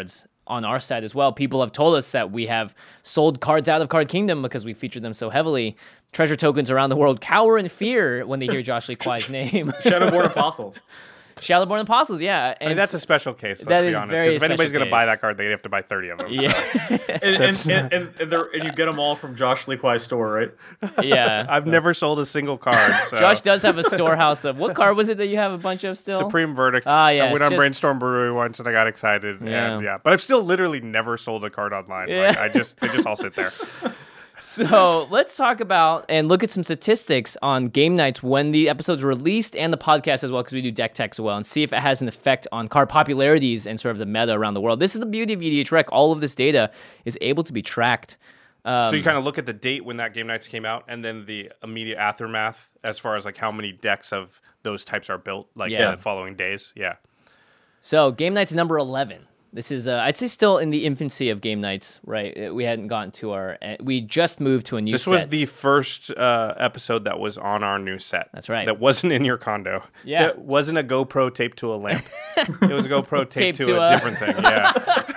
on our side as well. People have told us that we have sold cards out of Card Kingdom because we featured them so heavily. Treasure tokens around the world cower in fear when they hear Josh Lee Kwai's name. Shadowborn Apostles. Shadowborn Apostles, yeah. I mean, that's a special case, let's that be is honest. very Because if anybody's special going to buy case. that card, they have to buy thirty of them. Yeah. So. and, and, and, and, and, they're- and you get them all from Josh Lee Kwai's store, right? Yeah. I've never sold a single card. So. Josh does have a storehouse of what card was it that you have a bunch of still? Supreme Verdicts. Ah, yeah, I went it's on just- Brainstorm Brewery once and I got excited. Yeah. And yeah. But I've still literally never sold a card online. Yeah. Like, I just they just all sit there. So let's talk about and look at some statistics on game nights when the episode's released and the podcast as well, because we do deck tech as well, and see if it has an effect on card popularities and sort of the meta around the world. This is the beauty of E D H Rec. All of this data is able to be tracked. Um, So you kind of look at the date when that Game Nights came out and then the immediate aftermath as far as like how many decks of those types are built like Yeah. in the following days. Yeah. So game night's number eleven. This is, uh, I'd say, still in the infancy of game nights, right? We hadn't gotten to our, uh, we just moved to a new This set. was the first uh, episode that was on our new set. That's right. That wasn't in your condo. Yeah. It wasn't a GoPro taped to a lamp. It was a GoPro taped, Taped to, to a, a- different thing. Yeah.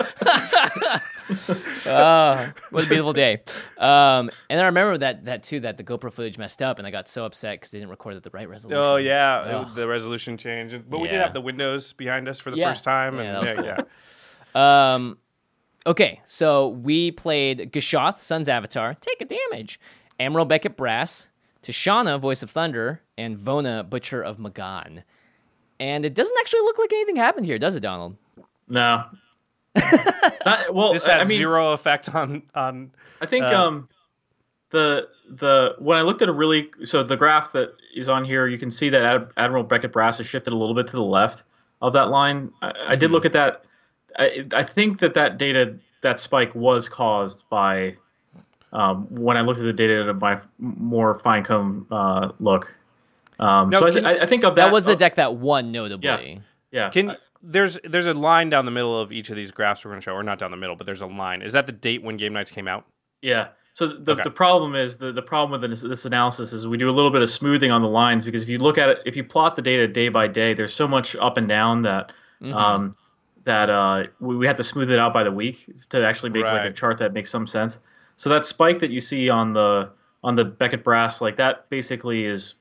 Oh, what a beautiful day. Um, and I remember that, that too, that the GoPro footage messed up, and I got so upset because they didn't record at the right resolution. Oh yeah, it- Ugh. the resolution changed, but we did Yeah. have the windows behind us for the Yeah. first time, Yeah, and that was yeah, cool. yeah. Um, okay, so we played Gashoth, Sun's Avatar, Take a Damage, Amaryl Beckett Brass, Tashana, Voice of Thunder, and Vona, Butcher of Magan. And it doesn't actually look like anything happened here, does it, Donald? No. Not, well, This had I mean, zero effect on on. I think uh, um, the the when I looked at a really so the graph that is on here, you can see that Ad, Admiral Beckett Brass has shifted a little bit to the left of that line. I, I did look at that. I, I think that that data that spike was caused by um, when I looked at the data at my more fine comb uh, look. Um, Now, so I, can- th- I think of that. That was the uh, deck that won, notably. Yeah. Can there's there's a line down the middle of each of these graphs we're going to show, or not down the middle, but there's a line. Is that the date when Game Nights came out? Yeah. So the Okay. the problem is the the problem with this, this analysis is we do a little bit of smoothing on the lines because if you look at it, if you plot the data day by day, there's so much up and down that Mhm. um, that uh, we, we have to smooth it out by the week to actually make like a Right. chart that makes some sense. So that spike that you see on the on the Beckett Brass, like that basically is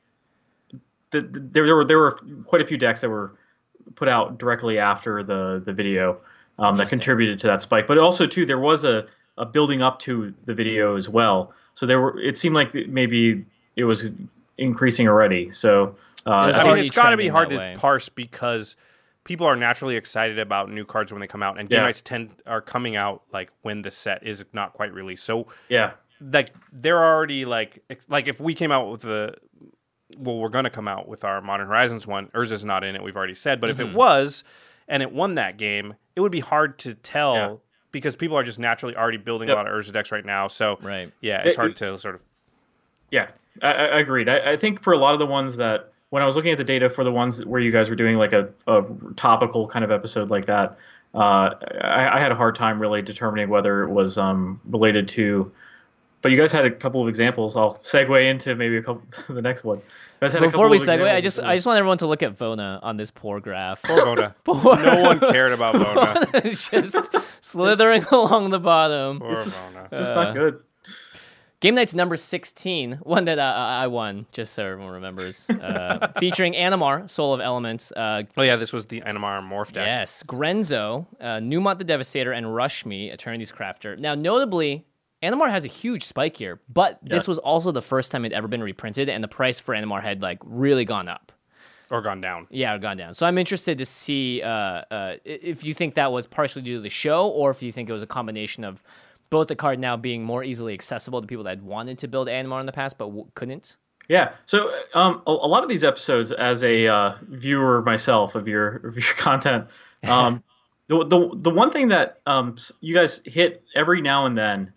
the, the, there there were there were quite a few decks that were put out directly after the the video um, that Interesting. contributed to that spike. But also too, there was a, a building up to the video as well. So there were it seemed like maybe it was increasing already. So uh, It was I mean, already it's got to be trending hard that to way. parse because people are naturally excited about new cards when they come out, and Game Yeah. Nights tend are coming out like when the set is not quite released. So yeah, like they're already like ex- like if we came out with the well, we're going to come out with our Modern Horizons one. Urza's not in it, we've already said. But if Mm-hmm. it was, and it won that game, it would be hard to tell Yeah. because people are just naturally already building Yep. a lot of Urza decks right now. So Right. yeah, it's It- hard to sort of. yeah, I, I agreed. I, I think for a lot of the ones that when I was looking at the data for the ones where you guys were doing like a, a topical kind of episode like that, uh, I, I had a hard time really determining whether it was um, related to. But you guys had a couple of examples. I'll segue into maybe a couple the next one. You guys had a Before couple we of segue, I examples just of- I just want everyone to look at Vona on this poor graph. Poor Vona. No one cared about Vona. It's just slithering along the bottom. Poor It's just, Vona. it's just Uh, not good. Game Night's number sixteen, one that I, I won, just so everyone remembers. Uh, featuring Animar, Soul of Elements. Uh, Oh yeah, this was the Animar Morph deck. yes, Grenzo, uh, Newmont the Devastator, and Rushme, Eternity's Crafter. Now, notably, Animar has a huge spike here, but this Yeah. was also the first time it'd ever been reprinted, and the price for Animar had like really gone up. Or gone down. Yeah, it gone down. So I'm interested to see uh, uh, i- if you think that was partially due to the show, or if you think it was a combination of both the card now being more easily accessible to people that had wanted to build Animar in the past but w- couldn't. Yeah. So um, a, a lot of these episodes, as a uh, viewer myself of your of your content, um, the, the the one thing that um, s- you guys hit every now and then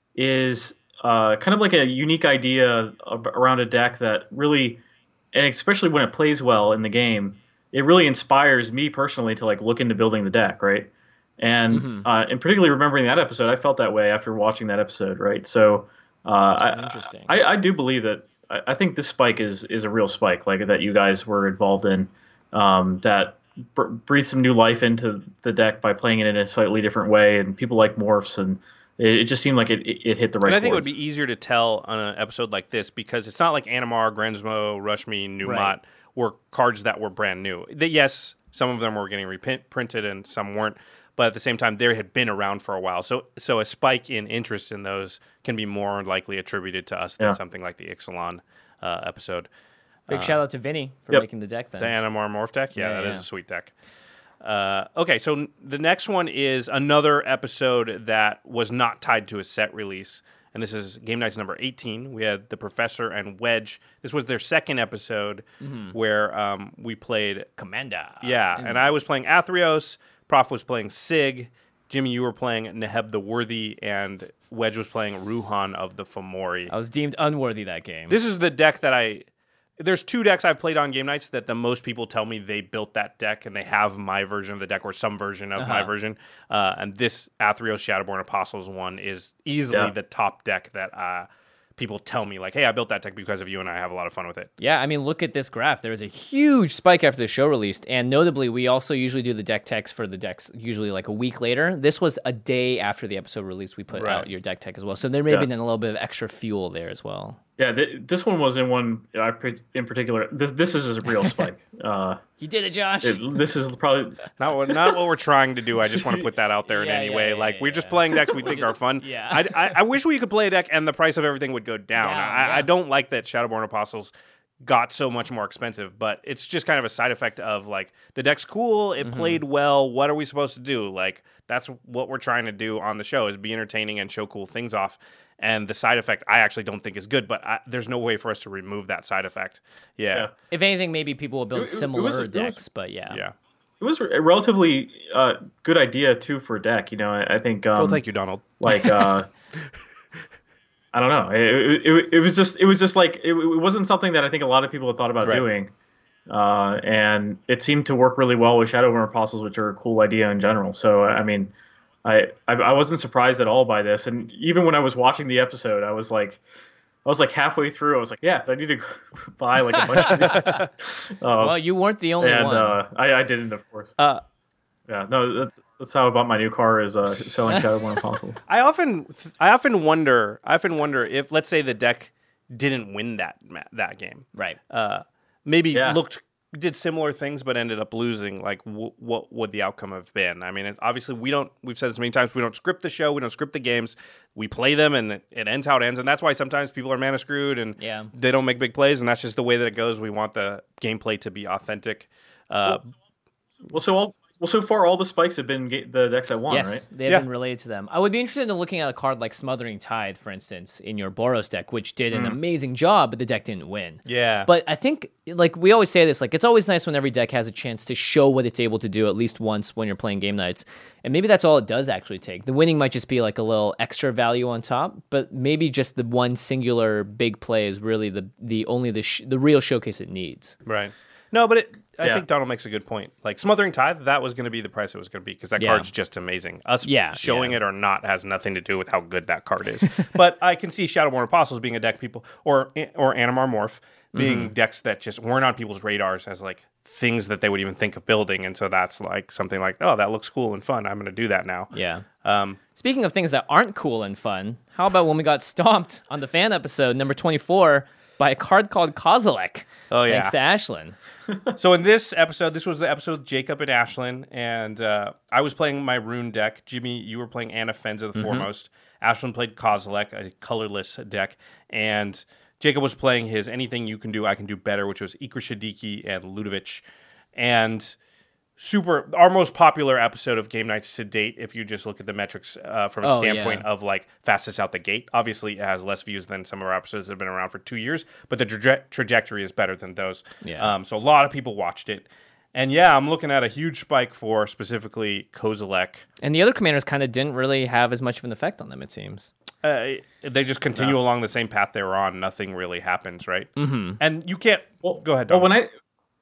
is uh, kind of like a unique idea ab- around a deck that really, and especially when it plays well in the game, it really inspires me personally to like look into building the deck, right? And Mhm. uh, and particularly remembering that episode, I felt that way after watching that episode, right? So uh, I, Interesting. I, I do believe that I, I think this spike is is a real spike, like that you guys were involved in. Um, that br- breathe some new life into the deck by playing it in a slightly different way, and people like morphs, and it, it just seemed like it, it, it hit the right. And I think chords. it would be easier to tell on an episode like this because it's not like Animar, Grensmo, Rushme, Numot Right. were cards that were brand new. That yes, some of them were getting reprinted and some weren't. But at the same time, they had been around for a while. So so a spike in interest in those can be more likely attributed to us than Yeah. something like the Ixalan uh, episode. Big shout out to Vinny for Yep. making the deck then. The Animar Morph deck? Yeah, Yeah, that yeah. is a sweet deck. Uh, okay, so n- the next one is another episode that was not tied to a set release. And this is Game Nights number eighteen. We had the Professor and Wedge. This was their second episode where um, we played Commander. Yeah, and I was playing Athreos, Prof was playing Sig, Jimmy, you were playing Neheb the Worthy, and Wedge was playing Ruhan of the Fomori. I was deemed unworthy that game. This is the deck that I... There's two decks I've played on Game Nights that the most people tell me they built that deck and they have my version of the deck or some version of my Uh-huh. version. Uh, and this Athreos Shadowborn Apostles one is easily Yeah. the top deck that uh, people tell me, like, hey, I built that deck because of you and I have a lot of fun with it. Yeah, I mean, look at this graph. There was a huge spike after the show released, and notably, we also usually do the deck techs for the decks usually like a week later. This was a day after the episode release. We put Right. out your deck tech as well, so there may have Yeah. been a little bit of extra fuel there as well. Yeah, th- this one was in one I pre- in particular. This this is a real spike. Uh, You did it, Josh. it, this is probably Not what, not what we're trying to do. I just want to put that out there in Yeah, any yeah, way. yeah, like, yeah, we're just yeah. playing decks we think are fun. yeah. I, I, I wish we could play a deck and the price of everything would go down. Down, I, yeah. I don't like that Shadowborn Apostles got so much more expensive, but it's just kind of a side effect of, like, the deck's cool, it Mm-hmm. played well, what are we supposed to do? Like, that's what we're trying to do on the show, is be entertaining and show cool things off. And the side effect I actually don't think is good, but I, there's no way for us to remove that side effect. Yeah. Yeah. If anything, maybe people will build It- it- it similar was- it was- decks, but yeah. Yeah. it was a relatively uh, good idea too for a deck. You know, I, I think. Um, Oh, thank you, Donald. Like, uh, I don't know. It, it, it was just it was just like it, it wasn't something that I think a lot of people had thought about Right. doing, uh, and it seemed to work really well with Shadowborn Apostles, which are a cool idea in general. So I mean, I, I I wasn't surprised at all by this, and even when I was watching the episode, I was like. I was like halfway through. I was like, "Yeah, I need to buy like a bunch of these." Uh, Well, you weren't the only and one. uh, I, I didn't, of course. Uh, Yeah, no, that's that's how I bought my new car, is uh, selling Shadowborn Apostles. I often, I often wonder, I often wonder if, let's say, the deck didn't win that ma- that game, right. uh, maybe Yeah. looked, did similar things, but ended up losing. Like, w- what would the outcome have been? I mean, it's, obviously, we don't. We've said this many times. We don't script the show. We don't script the games. We play them, and it, it ends how it ends. And that's why sometimes people are mana screwed, and Yeah. they don't make big plays. And that's just the way that it goes. We want the gameplay to be authentic. Uh, Well, so all well, so far all the spikes have been ga- the decks that won, Yes, right? they've Yeah. been related to them. I would be interested in looking at a card like Smothering Tide, for instance, in your Boros deck, which did an amazing job, but the deck didn't win. yeah, But I think, like we always say this, like it's always nice when every deck has a chance to show what it's able to do at least once when you're playing game nights. And maybe that's all it does actually take. The winning might just be like a little extra value on top, but maybe just the one singular big play is really the the only the sh- the real showcase it needs. right. No, but it, I Yeah. think Donald makes a good point. Like, Smothering Tide, that was going to be the price it was going to be, because that Yeah. card's just amazing. Us Yeah, showing yeah. it or not has nothing to do with how good that card is. But I can see Shadowborn Apostles being a deck people, or or Animar Morph being Mm-hmm. decks that just weren't on people's radars as, like, things that they would even think of building. And so that's like something like, oh, that looks cool and fun. I'm going to do that now. Yeah. Um, Speaking of things that aren't cool and fun, how about when we got stomped on the fan episode number twenty-four by a card called Kozilek? Oh, yeah. Thanks to Ashlyn. So in this episode, this was the episode with Jacob and Ashlyn, and uh, I was playing my rune deck. Jimmy, you were playing Anna Fenza the Foremost. Ashlyn played Kozilek, a colorless deck, and Jacob was playing his Anything You Can Do, I Can Do Better, which was Ikra Shadiki and Ludovic. And super, our most popular episode of Game Nights to date, if you just look at the metrics uh, from a Oh, standpoint yeah. of like fastest out the gate. Obviously, it has less views than some of our episodes that have been around for two years, but the traje- trajectory is better than those. Yeah. Um, so a lot of people watched it. And yeah, I'm looking at a huge spike for specifically Kozilek. And the other commanders kind of didn't really have as much of an effect on them, it seems. Uh, they just continue along the same path they were on. Nothing really happens, right? Mm-hmm. And you can't. Well, go ahead. Well, Dom. when I,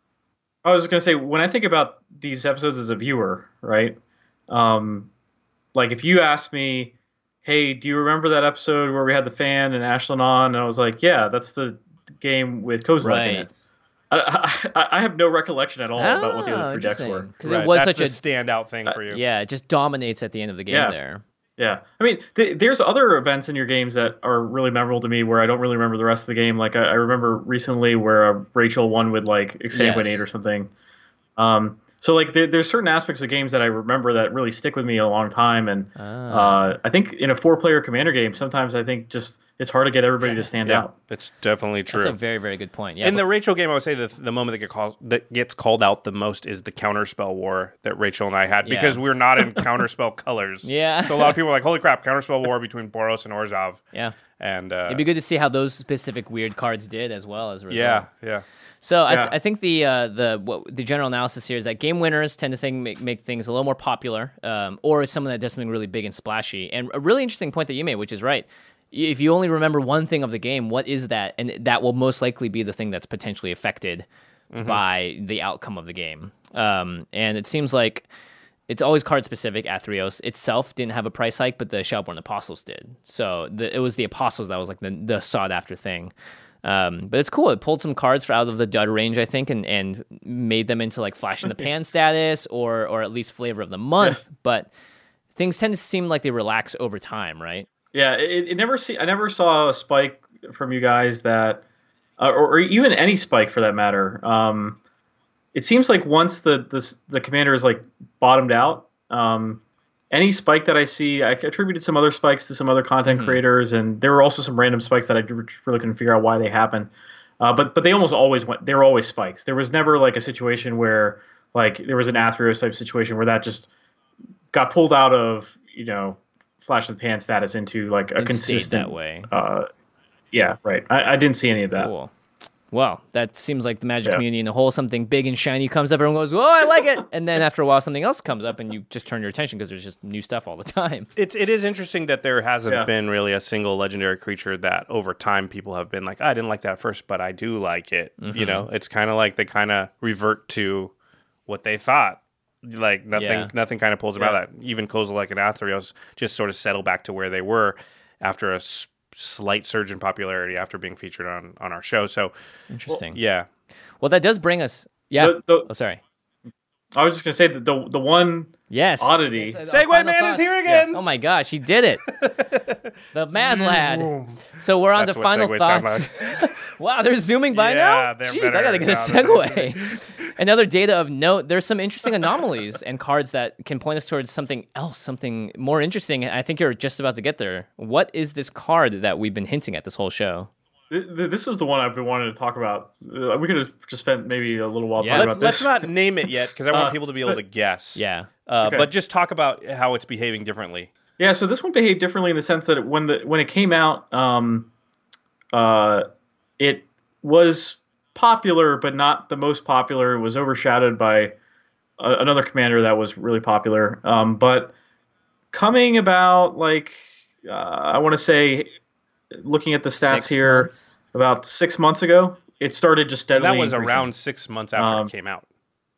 I was gonna say, when I think about these episodes as a viewer, right? Um, like if you ask me, "Hey, do you remember that episode where we had the fan and Ashlyn on?" And I was like, "Yeah, that's the game with Kozilek in Right. it." I, I, I have no recollection at all Oh, about what the other three decks interesting. were. Because Right, it was that's such a the standout thing for you. yeah, it just dominates at the end of the game Yeah. there. Yeah, I mean, th- there's other events in your games that are really memorable to me where I don't really remember the rest of the game. Like I, I remember recently where uh, Rachel won with like Exsanguinate Yes. or something. Um, so like there, there's certain aspects of games that I remember that really stick with me a long time, and Ah. uh, I think in a four-player Commander game, sometimes I think just it's hard to get everybody to stand Yeah, out. it's definitely true. That's a very, very good point. Yeah, In but- the Rachel game, I would say that the moment that, get called, that gets called out the most is the counterspell war that Rachel and I had Yeah. because we're not in counterspell colors. Yeah. So a lot of people are like, holy crap, counterspell war between Boros and Orzhov. yeah. And uh, It'd be good to see how those specific weird cards did as well as a result. yeah, yeah. So I, Yeah. th- I think the uh, the what, the general analysis here is that game winners tend to think make, make things a little more popular, um, or it's someone that does something really big and splashy. And a really interesting point that you made, which is right. If you only remember one thing of the game, what is that? And that will most likely be the thing that's potentially affected by the outcome of the game. Um, and it seems like it's always card specific. Athreos itself didn't have a price hike, but the Shadowborn Apostles did. So the, it was the Apostles that was like the, the sought after thing. Um, but it's cool. It pulled some cards for out of the dud range, I think, and, and made them into like flash in the pan status or or at least flavor of the month. But things tend to seem like they relax over time, right? Yeah, it, it never see I never saw a spike from you guys that, uh, or, or even any spike for that matter. Um, it seems like once the the the commander is like bottomed out, um, any spike that I see, I attributed some other spikes to some other content Mm-hmm. creators, and there were also some random spikes that I really couldn't figure out why they happened. Uh, but but they almost always went. They were always spikes. There was never like a situation where like there was an Athreos type situation where that just got pulled out of you know flash in the pan status into like a It stayed consistent that way. Uh, yeah, right. I, I didn't see any of that. Cool. Well, that seems like the Magic Yeah. community in a whole. Something big and shiny comes up, everyone goes, "Oh, I like it!" And then after a while, something else comes up, and you just turn your attention because there's just new stuff all the time. It's it is interesting that there hasn't Yeah. been really a single legendary creature that over time people have been like, I didn't like that at first, but I do like it. Mm-hmm. You know, it's kind of like they kind of revert to what they thought. Like nothing, Yeah. nothing kind of pulls them out Yeah. of that. Even Kozilek and Athreos just sort of settle back to where they were after a s- slight surge in popularity after being featured on on our show. So Interesting. yeah, Well, that does bring us. Yeah. The- the- oh, sorry. I was just gonna say that the the one Yes. oddity. It's- it's- Segway final Man is thoughts. here again. Oh my gosh, he did it. The mad lad. So we're on That's to what final segues sound thoughts. Wow, they're zooming by Yeah, now? they're Jeez, I better gotta get a now than they segue. Another data of note, there's some interesting anomalies and cards that can point us towards something else, something more interesting. I think you're just about to get there. What is this card that we've been hinting at this whole show? Th- th- This was the one I've been wanting to talk about. Uh, We could have just spent maybe a little while Yeah. talking let's about let's this. not name it yet because I want Uh, people to be able to guess. Yeah. uh, Okay. but just talk about how it's behaving differently. Yeah, so this one behaved differently in the sense that when the when it came out, um, uh, it was popular, but not the most popular. It was overshadowed by a, another commander that was really popular. Um, but coming about, like, uh, I want to say, looking at the stats Six here, months? about six months ago, it started just And steadily. that was increasing. around six months after Um, it came out.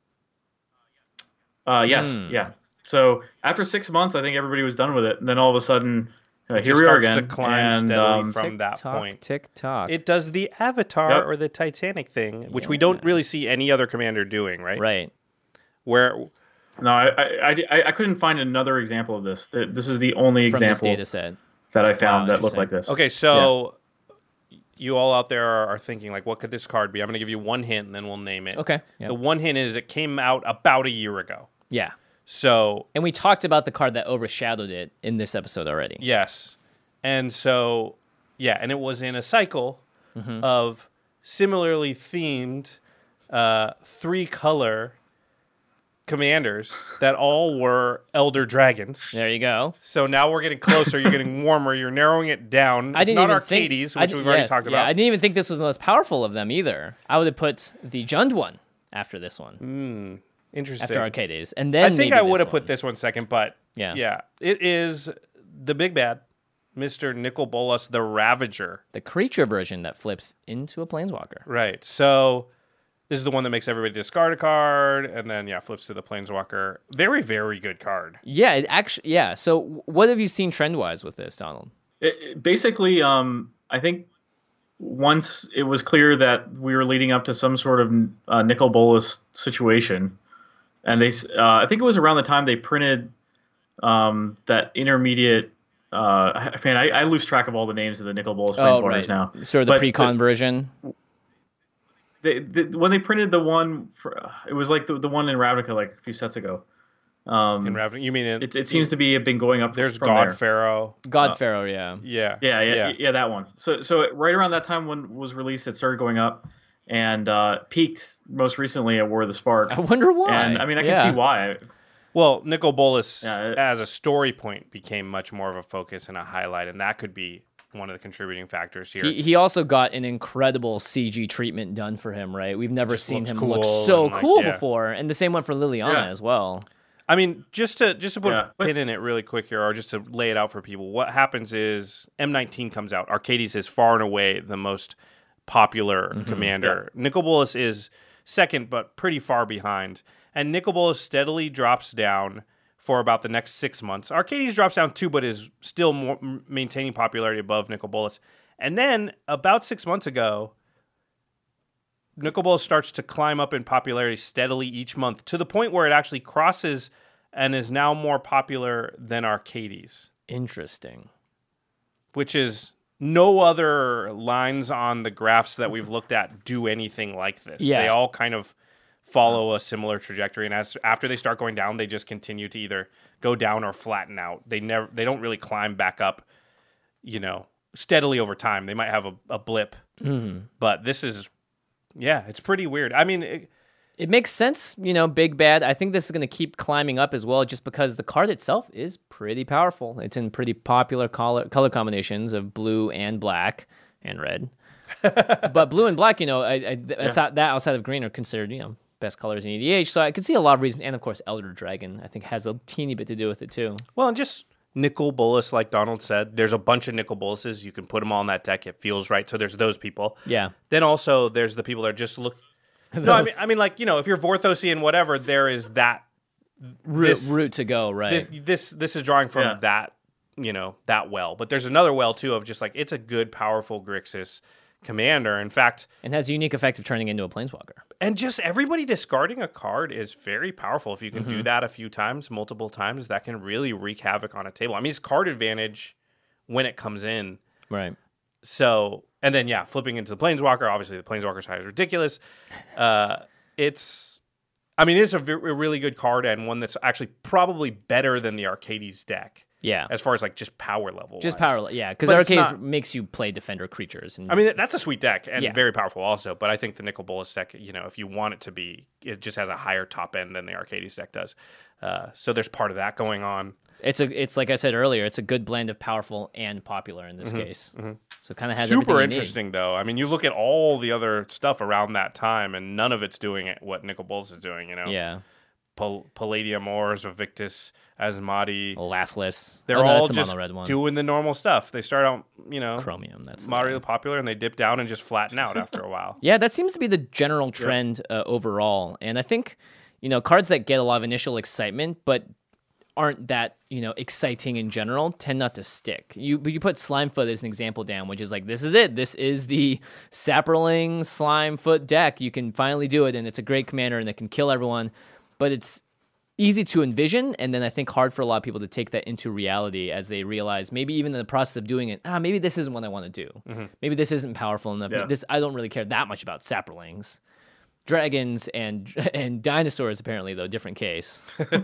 Uh, yes, Hmm. yeah. So after six months, I think everybody was done with it, and then all of a sudden, uh, It here just we are starts again. to climb and, steadily um, from that Tick-tock, point. Tick tock. It does the Avatar Yep. or the Titanic thing, which we don't really see any other commander doing, right? Right. Where No, I, I, I, I couldn't find another example of this. Th- This is the only From this example data set. that I found Wow, that looked interesting. like this. okay, so you all out there are, are thinking like, what could this card be? I'm going to give you one hint, and then we'll name it. Okay. Yep. The one hint is it came out about a year ago. Yeah. So And we talked about the card that overshadowed it in this episode already. yes, and so yeah, and it was in a cycle Mm-hmm. of similarly themed uh, three color commanders that all were elder dragons. There you go. So now we're getting closer. You're getting warmer. You're narrowing it down. It's I didn't not even Arcades, think, which I, we've already yes, talked yeah, about. I didn't even think this was the most powerful of them either. I would have put the Jund one after this one, Interesting. after Arcade Days, and then I think maybe I would have this put one. this one second, but Yeah. yeah, it is the big bad, Mister Nicol Bolas, the Ravager. the creature version that flips into a planeswalker. Right. So this is the one that makes everybody discard a card, and then yeah, flips to the Planeswalker. Very, very good card. Yeah, it actually. Yeah. So, what have you seen trend wise with this, Donald? It, it- basically, um, I think once it was clear that we were leading up to some sort of uh, nicol bolas situation, and they, uh, I think it was around the time they printed um, that intermediate. Uh, I mean, I, I lose track of all the names of the nicol bolas planeswalkers oh, right. now. Sort of the But pre-con version. They, they, when they printed the one, for, it was like the, the one in Ravnica like a few sets ago. Um, In Ravnica, you mean it? It, it seems to be been going up. There's from God there. Pharaoh. God Uh, Pharaoh, yeah. Yeah. Yeah, yeah, yeah, yeah, that one. So, so right around that time when it was released, it started going up, and uh, peaked most recently at War of the Spark. I wonder why. And I mean, I can Yeah. see why. Well, nicol bolas Yeah, it- as a story point became much more of a focus and a highlight, and that could be one of the contributing factors here. He, he also got an incredible C G treatment done for him, right? We've never Just seen looks him cool look so and, like, cool yeah. before, and the same one for Liliana Yeah. as well. I mean, just to just to put Yeah, a but- pin in it really quick here, or just to lay it out for people, what happens is M nineteen comes out. Arcades is far and away the most popular Mm-hmm. commander. Nicol Bolas is second, but pretty far behind. And Nicol Bolas steadily drops down for about the next six months. Arcades drops down too, but is still more, m- maintaining popularity above Nicol Bolas. And then about six months ago, Nicol Bolas starts to climb up in popularity steadily each month to the point where it actually crosses and is now more popular than Arcades, Interesting. which is no other lines on the graphs that we've looked at do anything like this. Yeah. They all kind of follow a similar trajectory, and as after they start going down, they just continue to either go down or flatten out. They never they don't really climb back up, you know, steadily over time. They might have a, a blip, Mm-hmm. but this is yeah, it's pretty weird. I mean, it, It makes sense, you know, big bad. I think this is going to keep climbing up as well, just because the card itself is pretty powerful. It's in pretty popular color color combinations of blue and black and red. But blue and black, you know, I, I, that's out- that outside of green are considered, you know, best colors in E D H. So I could see a lot of reasons, and of course, Elder Dragon I think has a teeny bit to do with it too. well, and just Nicol Bolas, like Donald said, there's a bunch of Nicol Bolases. You can put them all in that deck. It feels right. So there's those people. Yeah. Then also there's the people that just look. No, I mean, I mean, like, you know, if you're Vorthosian, whatever, there is that Route, this, route to go, right? this this this is drawing from Yeah. that, you know, that well. But there's another well too of just like it's a good, powerful Grixis commander. In fact, and has a unique effect of turning into a planeswalker. and just everybody discarding a card is very powerful. If you can do that a few times, multiple times, that can really wreak havoc on a table. I mean, it's card advantage when it comes in. Right. So, and then, yeah, flipping into the Planeswalker, obviously the Planeswalker side is ridiculous. Uh, it's, I mean, it's a, v- a really good card and one that's actually probably better than the Arcades deck Yeah. as far as like just power level. Just wise. power, yeah, because But it's Arcades not- makes you play defender creatures. And I mean, that's a sweet deck and Yeah. very powerful also. But I think the Nicol Bolas deck, you know, if you want it to be, it just has a higher top end than the Arcades deck does. Uh, so there's part of that going on. it's a, it's like I said earlier, it's a good blend of powerful and popular in this case. So it kind of has everything Super you need. interesting, though. I mean, you look at all the other stuff around that time, and none of it's doing it what Nicol Bolas is doing. You know, Yeah, Pal- Palladium Ors, Victus, Asmati. Laughless. They're oh, no, all that's the just mono red one. doing the normal stuff. They start out, you know, Chromium. That's the moderately one. popular, and they dip down and just flatten out after a while. Yeah, that seems to be the general trend uh, overall. And I think, you know, cards that get a lot of initial excitement, but aren't that, you know, exciting in general tend not to stick. You you put Slimefoot as an example down, which is like, this is it. This is the Saproling Slimefoot deck. You can finally do it, and it's a great commander, and it can kill everyone. But it's easy to envision, and then I think hard for a lot of people to take that into reality as they realize maybe even in the process of doing it, ah, maybe this isn't what I want to do. Maybe this isn't powerful enough. Yeah. This I don't really care that much about Saprolings. Dragons and and dinosaurs, apparently, though, different case.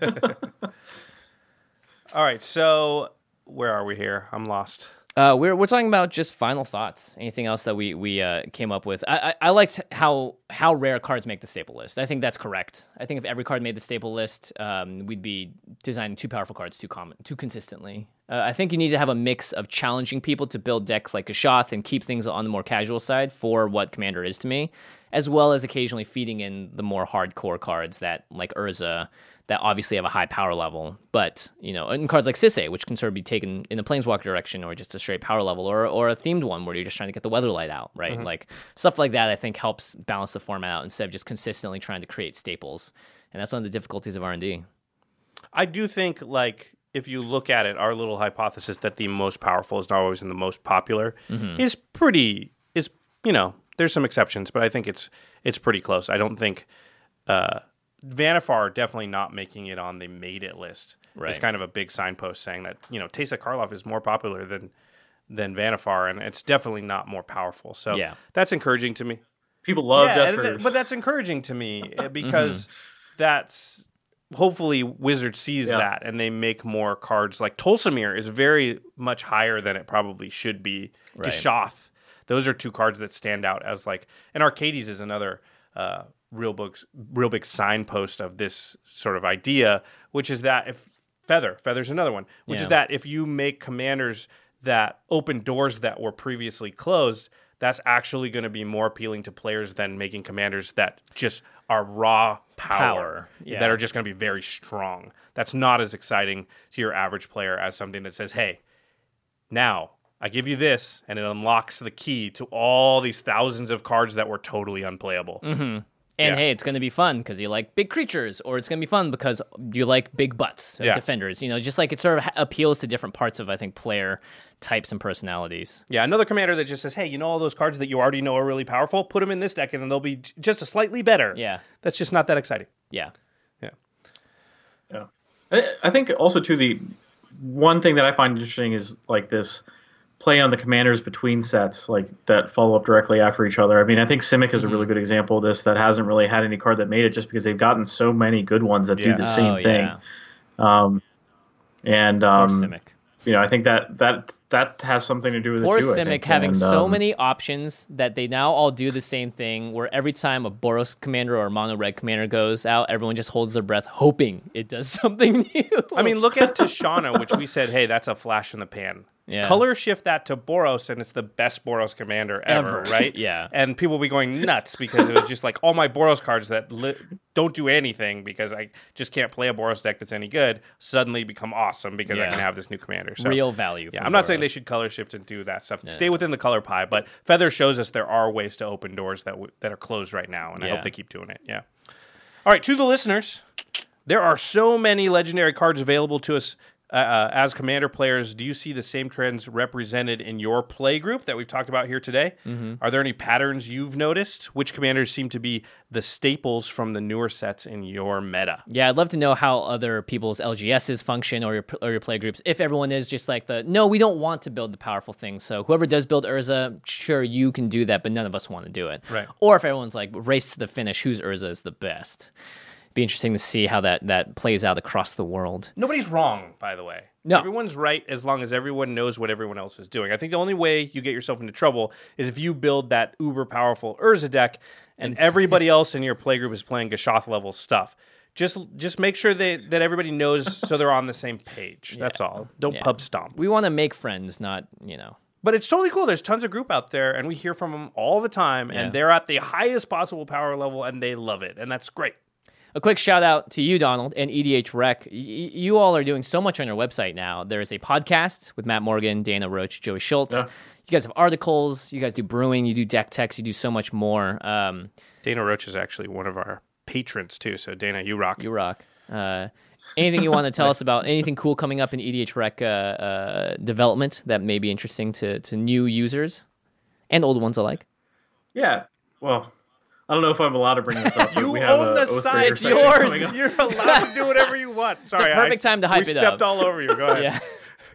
All right, so where are we here? I'm lost. Uh, we're we're talking about just final thoughts. Anything else that we we uh, came up with? I, I I liked how how rare cards make the staple list. I think that's correct. I think if every card made the staple list, um, we'd be designing too powerful cards too common too consistently. Uh, I think you need to have a mix of challenging people to build decks like Kashath and keep things on the more casual side for what Commander is to me, as well as occasionally feeding in the more hardcore cards that like Urza, that obviously have a high power level, but, you know, and cards like Sisay, which can sort of be taken in a Planeswalker direction or just a straight power level, or or a themed one where you're just trying to get the Weatherlight out, right? Like, stuff like that I think helps balance the format out instead of just consistently trying to create staples. And that's one of the difficulties of R and D. I do think, like, if you look at it, our little hypothesis that the most powerful is not always in the most popular is pretty is you know, there's some exceptions, but I think it's it's pretty close. I don't think uh, Vannifar definitely not making it on the made it list right. is kind of a big signpost saying that, you know, Teysa Karlov is more popular than than Vannifar, and it's definitely not more powerful. So yeah. that's encouraging to me. People love yeah, Death th- Raiders. but that's encouraging to me because mm-hmm. that's hopefully Wizard sees yeah. that and they make more cards. Like Tolsimir is very much higher than it probably should be. Right. Gishoth, those are two cards that stand out as like, and Arcades is another uh, real big, real big signpost of this sort of idea, which is that if Feather, Feather's another one, which yeah. is that if you make commanders that open doors that were previously closed, that's actually going to be more appealing to players than making commanders that just are raw power, power. Yeah. that are just going to be very strong. That's not as exciting to your average player as something that says, hey, now I give you this, and it unlocks the key to all these thousands of cards that were totally unplayable. Mm-hmm. And yeah. hey, it's going to be fun because you like big creatures, or it's going to be fun because you like big butts, like yeah. defenders. You know, just like it sort of appeals to different parts of, I think, player types and personalities. Yeah, another commander that just says, hey, you know all those cards that you already know are really powerful? Put them in this deck and they'll be j- just a slightly better. Yeah. That's just not that exciting. Yeah. Yeah. Yeah. I, I think also, too, the one thing that I find interesting is like this play on the commanders between sets, like that follow up directly after each other. I mean, I think Simic is a really good example of this that hasn't really had any card that made it just because they've gotten so many good ones that Yeah. do the same Oh, thing. yeah. Um, and Poor um, Simic. you know, I think that that that has something to do with Poor it too. I Simic think. having and, so um, many options that they now all do the same thing, where every time a Boros commander or a mono red commander goes out, everyone just holds their breath, hoping it does something new. I mean, look at Tashana, which we said, hey, that's a flash in the pan. Yeah. Color shift that to Boros, and it's the best Boros commander ever, Ever. right? Yeah. And people will be going nuts because it was just like all my Boros cards that li- don't do anything because I just can't play a Boros deck that's any good suddenly become awesome because I Yeah. can have this new commander. So, Real value. yeah, from I'm not Boros. saying they should color shift and do that stuff. Stay within the color pie, but Feather shows us there are ways to open doors that w- that are closed right now, and I Yeah. hope they keep doing it. Yeah. All right, to the listeners, there are so many legendary cards available to us uh, uh, as Commander players. Do you see the same trends represented in your play group that we've talked about here today? Mm-hmm. Are there any patterns you've noticed? Which commanders seem to be the staples from the newer sets in your meta? Yeah, I'd love to know how other people's L G Ss function or your or your play groups. If everyone is just like the, no, we don't want to build the powerful thing. So whoever does build Urza, sure, you can do that, but none of us want to do it. Right. Or if everyone's like, race to the finish, whose Urza is the best. Be interesting to see how that, that plays out across the world. Nobody's wrong, by the way. No. Everyone's right as long as everyone knows what everyone else is doing. I think the only way you get yourself into trouble is if you build that uber powerful Urza deck and everybody else in your playgroup is playing Gishoth level stuff. Just just make sure they, that everybody knows so they're on the same page. That's all. Don't Yeah. pub stomp. We want to make friends, not, you know. But it's totally cool. There's tons of group out there, and we hear from them all the time, Yeah. and they're at the highest possible power level, and they love it, and that's great. A quick shout out to you, Donald, and E D H Rec. Y- you all are doing so much on your website now. There's a podcast with Matt Morgan, Dana Roach, Joey Schultz. Yeah. You guys have articles. You guys do brewing. You do deck techs. You do so much more. Um, Dana Roach is actually one of our patrons, too, so Dana, you rock. you rock. Uh, anything you want to tell us about anything cool coming up in E D H Rec uh, uh, development that may be interesting to, to new users and old ones alike? Yeah. Well, I don't know if I'm allowed to bring this up. But You we have own a the Oathbreaker site. It's section coming yours. up. You're allowed to do whatever you want. Sorry, a perfect I, time to hype we it stepped up. all over you. Go ahead. Yeah.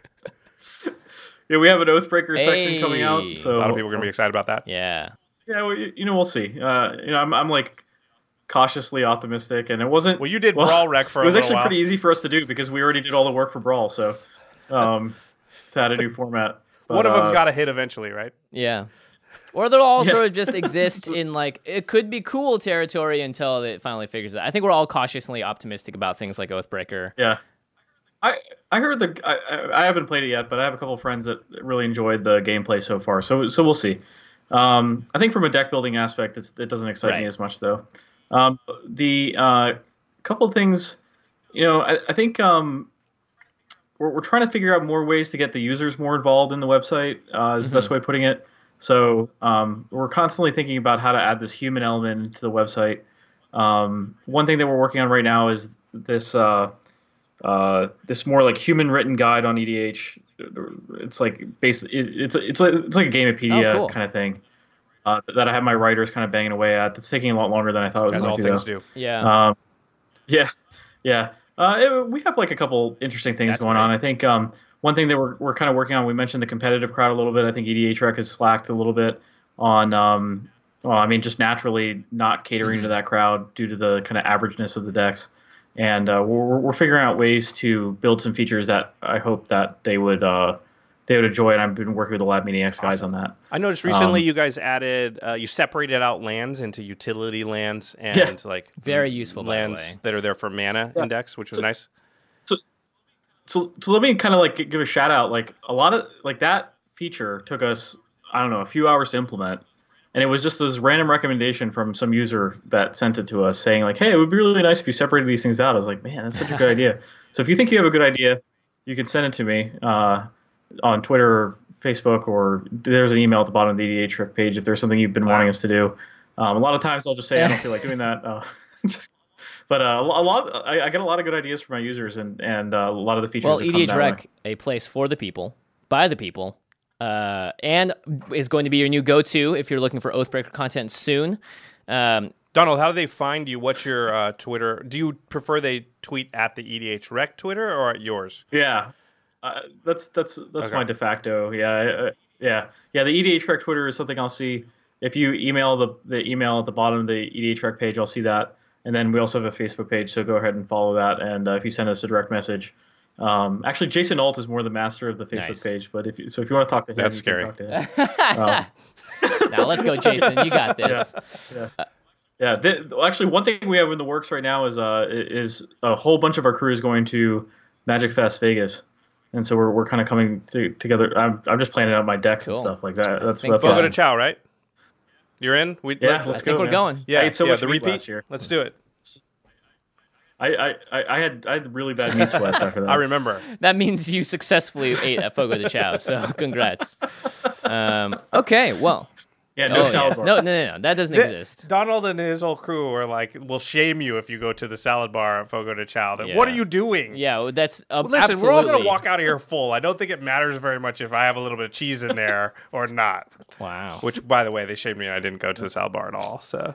Yeah, we have an Oathbreaker section coming Hey. out. So A lot of people are going to be excited about that. Yeah. yeah, well, you, you know, we'll see. Uh, you know, I'm, I'm like cautiously optimistic, and it wasn't. Well, you did Brawl Rec for a It was little actually while. pretty easy for us to do because we already did all the work for Brawl. So, um, to add a new format. But, One of them's uh, got to hit eventually, right? Yeah. Or they'll all Yeah. sort of just exist in like, it could be cool territory until it finally figures it out. I think we're all cautiously optimistic about things like Oathbreaker. Yeah. I I heard the I, I I haven't played it yet, but I have a couple of friends that really enjoyed the gameplay so far. So so we'll see. Um, I think from a deck building aspect, it's, it doesn't excite Right. me as much though. Um, the uh, couple of things, you know, I, I think um, we're we're trying to figure out more ways to get the users more involved in the website. Uh, is the best way of putting it. So um, we're constantly thinking about how to add this human element into the website. Um, one thing that we're working on right now is this. Uh, Uh, this more like human written guide on E D H. It's like basically it, it's it's like it's like a Gamepedia Oh, cool. kind of thing. uh, that I have my writers kind of banging away at. That's taking a lot longer than I thought it was As going all to. things though. do. Yeah. Um, yeah, yeah. Uh, it, we have like a couple interesting things That's going great. on. I think um, one thing that we're we're kind of working on. We mentioned the competitive crowd a little bit. I think E D H Rec has slacked a little bit on. Um, well, I mean, just naturally not catering Mm-hmm. to that crowd due to the kind of averageness of the decks, and uh, we're we're figuring out ways to build some features that I hope that they would uh, they would enjoy. And I've been working with the Lab Meeting X guys on that. I noticed recently Um, you guys added, uh, you separated out lands into utility lands and Yeah. like Very useful, by the lands way. that are there for mana Yeah. index, which was So- nice. So, so, so let me kind of like gi- give a shout out. Like a lot of like that feature took us, I don't know, a few hours to implement, and it was just this random recommendation from some user that sent it to us, saying like, "Hey, it would be really nice if you separated these things out." I was like, "Man, that's such a good idea." So if you think you have a good idea, you can send it to me uh, on Twitter or Facebook, or there's an email at the bottom of the E D H Rec page if there's something you've been wanting us to do. Um, a lot of times I'll just say I don't feel like doing that. Uh, just. But uh, a lot, I, I get a lot of good ideas from my users, and and uh, a lot of the features. Well, that E come D H that Rec, way. a place for the people, by the people, uh, and is going to be your new go-to if you're looking for Oathbreaker content soon. Um, Donald, how do they find you? What's your uh, Twitter? Do you prefer they tweet at the E D H Rec Twitter or at yours? Yeah, uh, that's that's that's Okay. my de facto. Yeah, uh, yeah, yeah. The E D H Rec Twitter is something I'll see if you email the the email at the bottom of the E D H Rec page. I'll see that, and then we also have a Facebook page, so go ahead and follow that. And uh, if you send us a direct message, um, actually Jason Alt is more the master of the Facebook Nice. page. But if you, so, if you want to talk to him, That's you scary. can talk to him. Um, now let's go, Jason. You got this. Yeah, th- actually, one thing we have in the works right now is uh is a whole bunch of our crew is going to Magic Fest Vegas, and so we're we're kind of coming to, together. I'm I'm just planning out my decks Cool. and stuff like that. That's Think that's so. Fogo all. de Chao, right? You're in? We, Yeah, let- let's I go. think we're man. going. yeah, I ate so yeah, much the meat repeat. last year. Let's do it. I, I, I I had I had really bad meat sweats after that. I remember. That means you successfully ate at Fogo de Chao, so congrats. Um, okay, well. Yeah, no Oh, salad yes. bar. No, no, no, no, that doesn't Th- exist. Donald and his whole crew are like, will shame you if you go to the salad bar at Fogo de Chao. That, What are Yeah. you doing? Yeah, well, that's uh, Well, listen, absolutely. we're all going to walk out of here full. I don't think it matters very much if I have a little bit of cheese in there or not. Wow. Which, by the way, they shamed me and I didn't go to the salad bar at all. So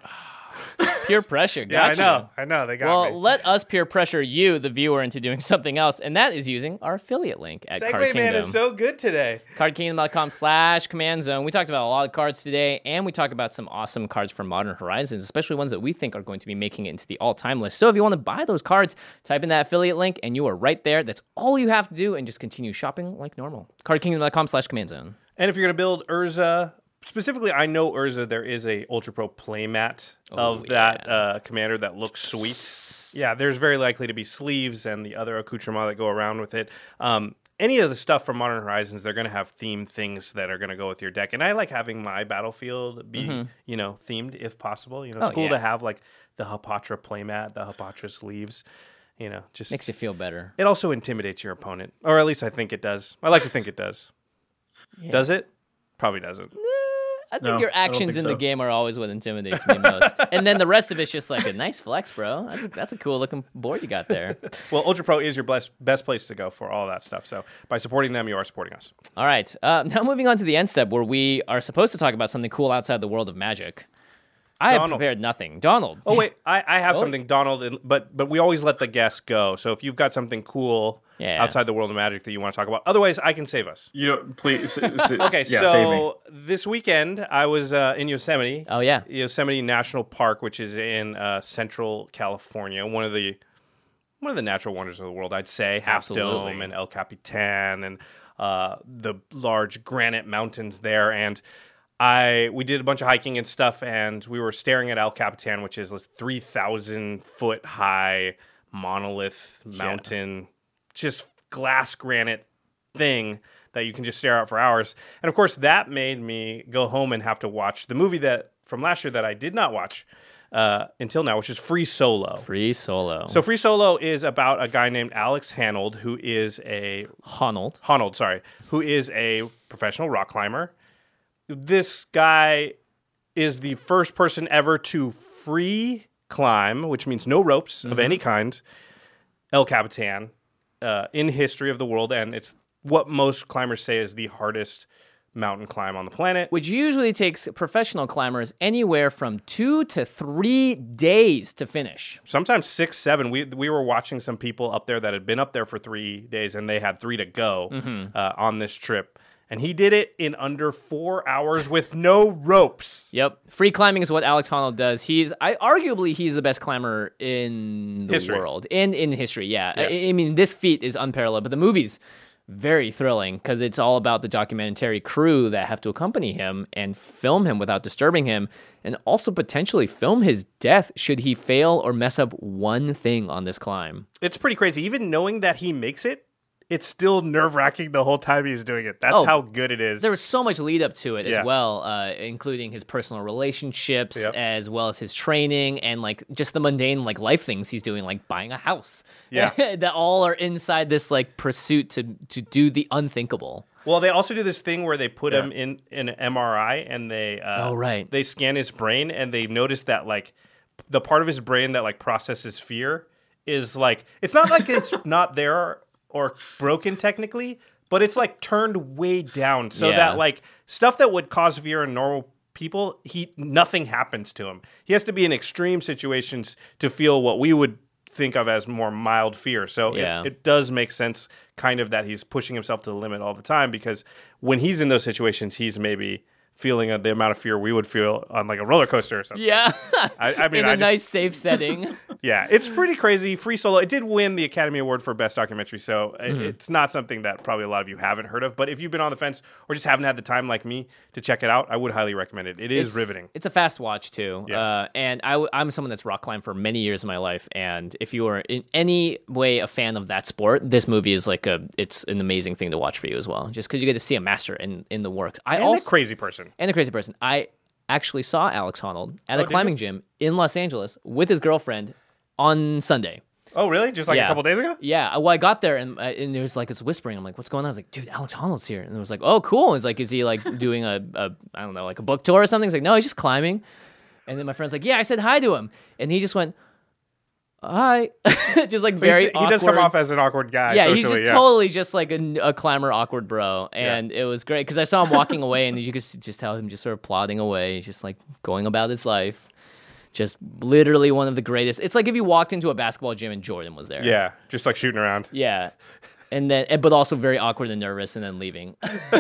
Peer pressure. yeah, Gotcha. I know, I know they got Well, me. let us peer pressure you, the viewer, into doing something else, and that is using our affiliate link at Card Segway Kingdom. Man is so good today. cardkingdom.com slash command zone. We talked about a lot of cards today, and we talked about some awesome cards from Modern Horizons, especially ones that we think are going to be making it into the all-time list. So if you want to buy those cards, type in that affiliate link, and you are right there. That's all you have to do, and just continue shopping like normal. cardkingdom.com slash command zone. And if you're going to build Urza, specifically, I know Urza, there is a Ultra Pro playmat of Oh, that yeah. uh, commander that looks sweet. Yeah, there's very likely to be sleeves and the other accoutrements that go around with it. Um, any of the stuff from Modern Horizons, they're going to have themed things that are going to go with your deck. And I like having my battlefield be, you know, themed if possible. You know, it's Oh, cool yeah. to have like the Hapatra playmat, the Hapatra sleeves. You know, just Makes you feel better. it also intimidates your opponent, or at least I think it does. I like to think it does. Does it? Probably doesn't. I think No, your I don't actions think in so. the game are always what intimidates me most. And then the rest of it's just like a nice flex, bro. That's a, that's a cool looking board you got there. Well, Ultra Pro is your best best place to go for all that stuff. So by supporting them, you are supporting us. All right. Uh, now moving on to the end step where we are supposed to talk about something cool outside the world of Magic. I have Donald. prepared nothing. Donald. Oh wait, I, I have Oh. something, Donald. and- But but we always let the guests go. So if you've got something cool Yeah. outside the world of Magic that you want to talk about, otherwise I can save us. You know, please. s- s- Okay, yeah, save me. so this weekend I was uh, in Yosemite. Oh, yeah. Yosemite National Park, which is in uh, Central California, one of the one of the natural wonders of the world, I'd say. Half Absolutely. Dome and El Capitan and uh, the large granite mountains there. And I we did a bunch of hiking and stuff, and we were staring at El Capitan, which is this three thousand foot high monolith mountain, just glass granite thing that you can just stare at for hours. And of course, that made me go home and have to watch the movie that from last year that I did not watch uh, until now, which is Free Solo. Free Solo. So Free Solo is about a guy named Alex Hanold, who is a Honnold. Honnold, sorry, who is a professional rock climber. This guy is the first person ever to free climb, which means no ropes of any kind, El Capitan uh, in history of the world, and it's what most climbers say is the hardest mountain climb on the planet. Which usually takes professional climbers anywhere from two to three days to finish. Sometimes six, seven. We we were watching some people up there that had been up there for three days, and they had three to go Mm-hmm. uh, on this trip. And he did it in under four hours with no ropes. Yep. Free climbing is what Alex Honnold does. He's, I arguably, he's the best climber in the History. world. In in history, yeah. Yeah. I, I mean, this feat is unparalleled, but the movie's very thrilling because it's all about the documentary crew that have to accompany him and film him without disturbing him, and also potentially film his death should he fail or mess up one thing on this climb. It's pretty crazy. Even knowing that he makes it, it's still nerve-wracking the whole time he's doing it. That's Oh, how good it is. There was so much lead up to it Yeah. as well, uh, including his personal relationships, Yep. as well as his training and like just the mundane like life things he's doing, like buying a house. Yeah. that all are inside this like pursuit to to do the unthinkable. Well, they also do this thing where they put Yeah. him in, in an M R I and they uh, Oh, right. they scan his brain and they notice that like the part of his brain that like processes fear is like it's not like it's not there or broken technically, but it's like turned way down so Yeah. that like stuff that would cause fear in normal people, he nothing happens to him. He has to be in extreme situations to feel what we would think of as more mild fear. So Yeah. it, it does make sense kind of that he's pushing himself to the limit all the time, because when he's in those situations, he's maybe feeling uh, the amount of fear we would feel on like a roller coaster or something. Yeah, I, I mean, in a I just- nice safe setting. Yeah, it's pretty crazy. Free Solo. It did win the Academy Award for Best Documentary, so it- Mm-hmm. it's not something that probably a lot of you haven't heard of. But if you've been on the fence or just haven't had the time like me to check it out, I would highly recommend it. It is It's- riveting. It's a fast watch too, Yeah. uh, and I, w- I'm someone that's rock climbed for many years of my life. And if you are in any way a fan of that sport, this movie is like a it's an amazing thing to watch for you as well, just because you get to see a master in, in the works. I And also a crazy person. and a crazy person. I actually saw Alex Honnold at Oh, a did climbing you? gym in Los Angeles with his girlfriend on Sunday. Oh, really? Just like Yeah. a couple days ago? Yeah, well, I got there and uh, and there was like this whispering. I'm like, "What's going on?" I was like, "Dude, Alex Honnold's here," and it was like, "Oh, cool." It's like, "Is he like doing a, a I don't know, like a book tour or something?" He's like, "No, he's just climbing." And then my friend's like, "Yeah, I said hi to him," and he just went, "Hi," just like But very he, d- he does come awkward. off as an awkward guy. Yeah, he's socially, just yeah. totally just like a, a climber, awkward bro, and it was great because I saw him walking away, and you could s- just tell him just sort of plodding away, just like going about his life. Just literally one of the greatest. It's like if you walked into a basketball gym and Jordan was there. Yeah, just like shooting around. Yeah. And then, and- but also very awkward and nervous, and then leaving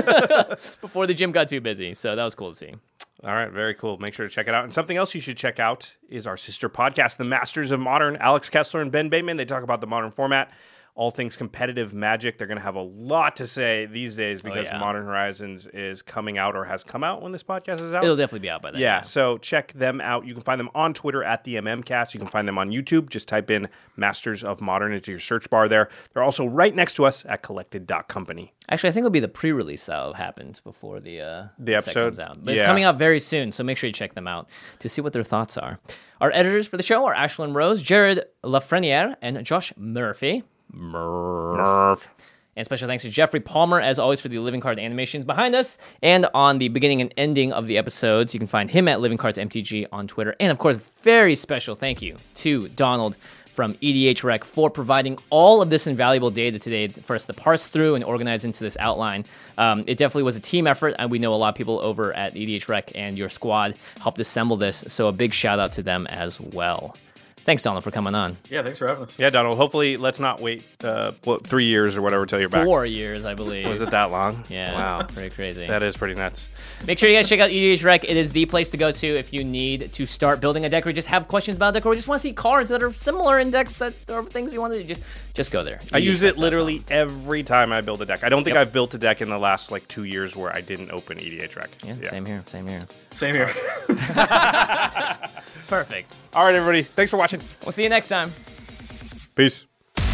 before the gym got too busy. So that was cool to see. All right, very cool. Make sure to check it out. And something else you should check out is our sister podcast, The Masters of Modern. Alex Kessler and Ben Bateman, they talk about the modern format, all things competitive Magic. They're going to have a lot to say these days because yeah. Modern Horizons is coming out or has come out when this podcast is out. It'll definitely be out by then. Yeah, so check them out. You can find them on Twitter at the MMcast. You can find them on YouTube. Just type in Masters of Modern into your search bar there. They're also right next to us at collected dot company. Actually, I think it'll be the pre-release that happened before the uh, The set episode? comes out. But it's Yeah. coming out very soon, so make sure you check them out to see what their thoughts are. Our editors for the show are Ashlyn Rose, Jared Lafreniere, and Josh Murphy. Murph. Murph. And special thanks to Jeffrey Palmer, as always, for the Living Card animations behind us. And on the beginning and ending of the episodes, you can find him at Living Cards M T G on Twitter. And of course, very special thank you to Donald from E D H Rec for providing all of this invaluable data today for us to parse through and organize into this outline. Um, it definitely was a team effort, and we know a lot of people over at E D H Rec and your squad helped assemble this. So a big shout out to them as well. Thanks, Donald, for coming on. Yeah, thanks for having us. Yeah, Donald, hopefully let's not wait uh, what, three years or whatever till you're back. Four years, I believe. Was it that long? Yeah. Wow. Pretty crazy. That is pretty nuts. Make sure you guys check out E D H Rec. It is the place to go to if you need to start building a deck, or you just have questions about a deck, or you just want to see cards that are similar in decks that are things you want to do. Just, just go there. I use it literally every time I build a deck. I don't think I've built a deck in the last like two years where I didn't open E D H Rec. Yeah, same here. Same here. Same here. Perfect. All right, everybody. Thanks for watching. We'll see you next time. Peace.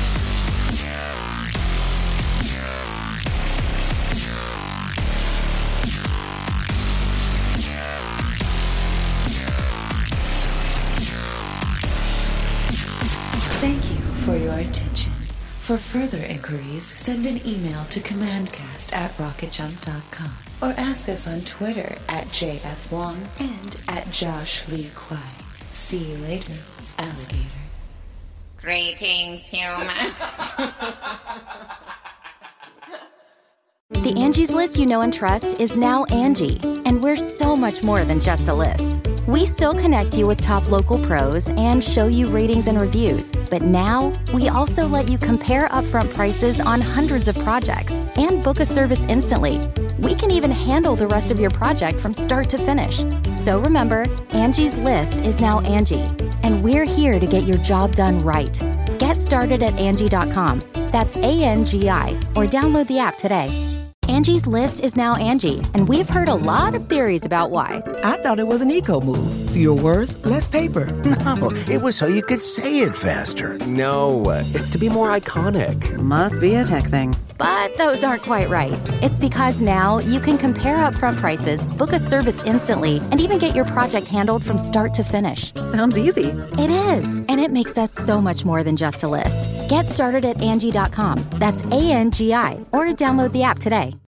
Thank you for your attention. For further inquiries, send an email to commandcast at rocket jump dot com or ask us on Twitter at J F Wong and at Josh Lee Kwai. See you later, alligator. Greetings, humans. The Angie's List you know and trust is now Angie, and we're so much more than just a list. We still connect you with top local pros and show you ratings and reviews, but now we also let you compare upfront prices on hundreds of projects and book a service instantly. We can even handle the rest of your project from start to finish. So remember, Angie's List is now Angie, and we're here to get your job done right. Get started at Angie dot com. That's A N G I, or download the app today. Angie's List is now Angie, and we've heard a lot of theories about why. I thought it was an eco move. Fewer words, less paper. No, it was so you could say it faster. No, it's to be more iconic. Must be a tech thing. But those aren't quite right. It's because now you can compare upfront prices, book a service instantly, and even get your project handled from start to finish. Sounds easy. It is, and it makes us so much more than just a list. Get started at Angie dot com. That's A N G I, or download the app today.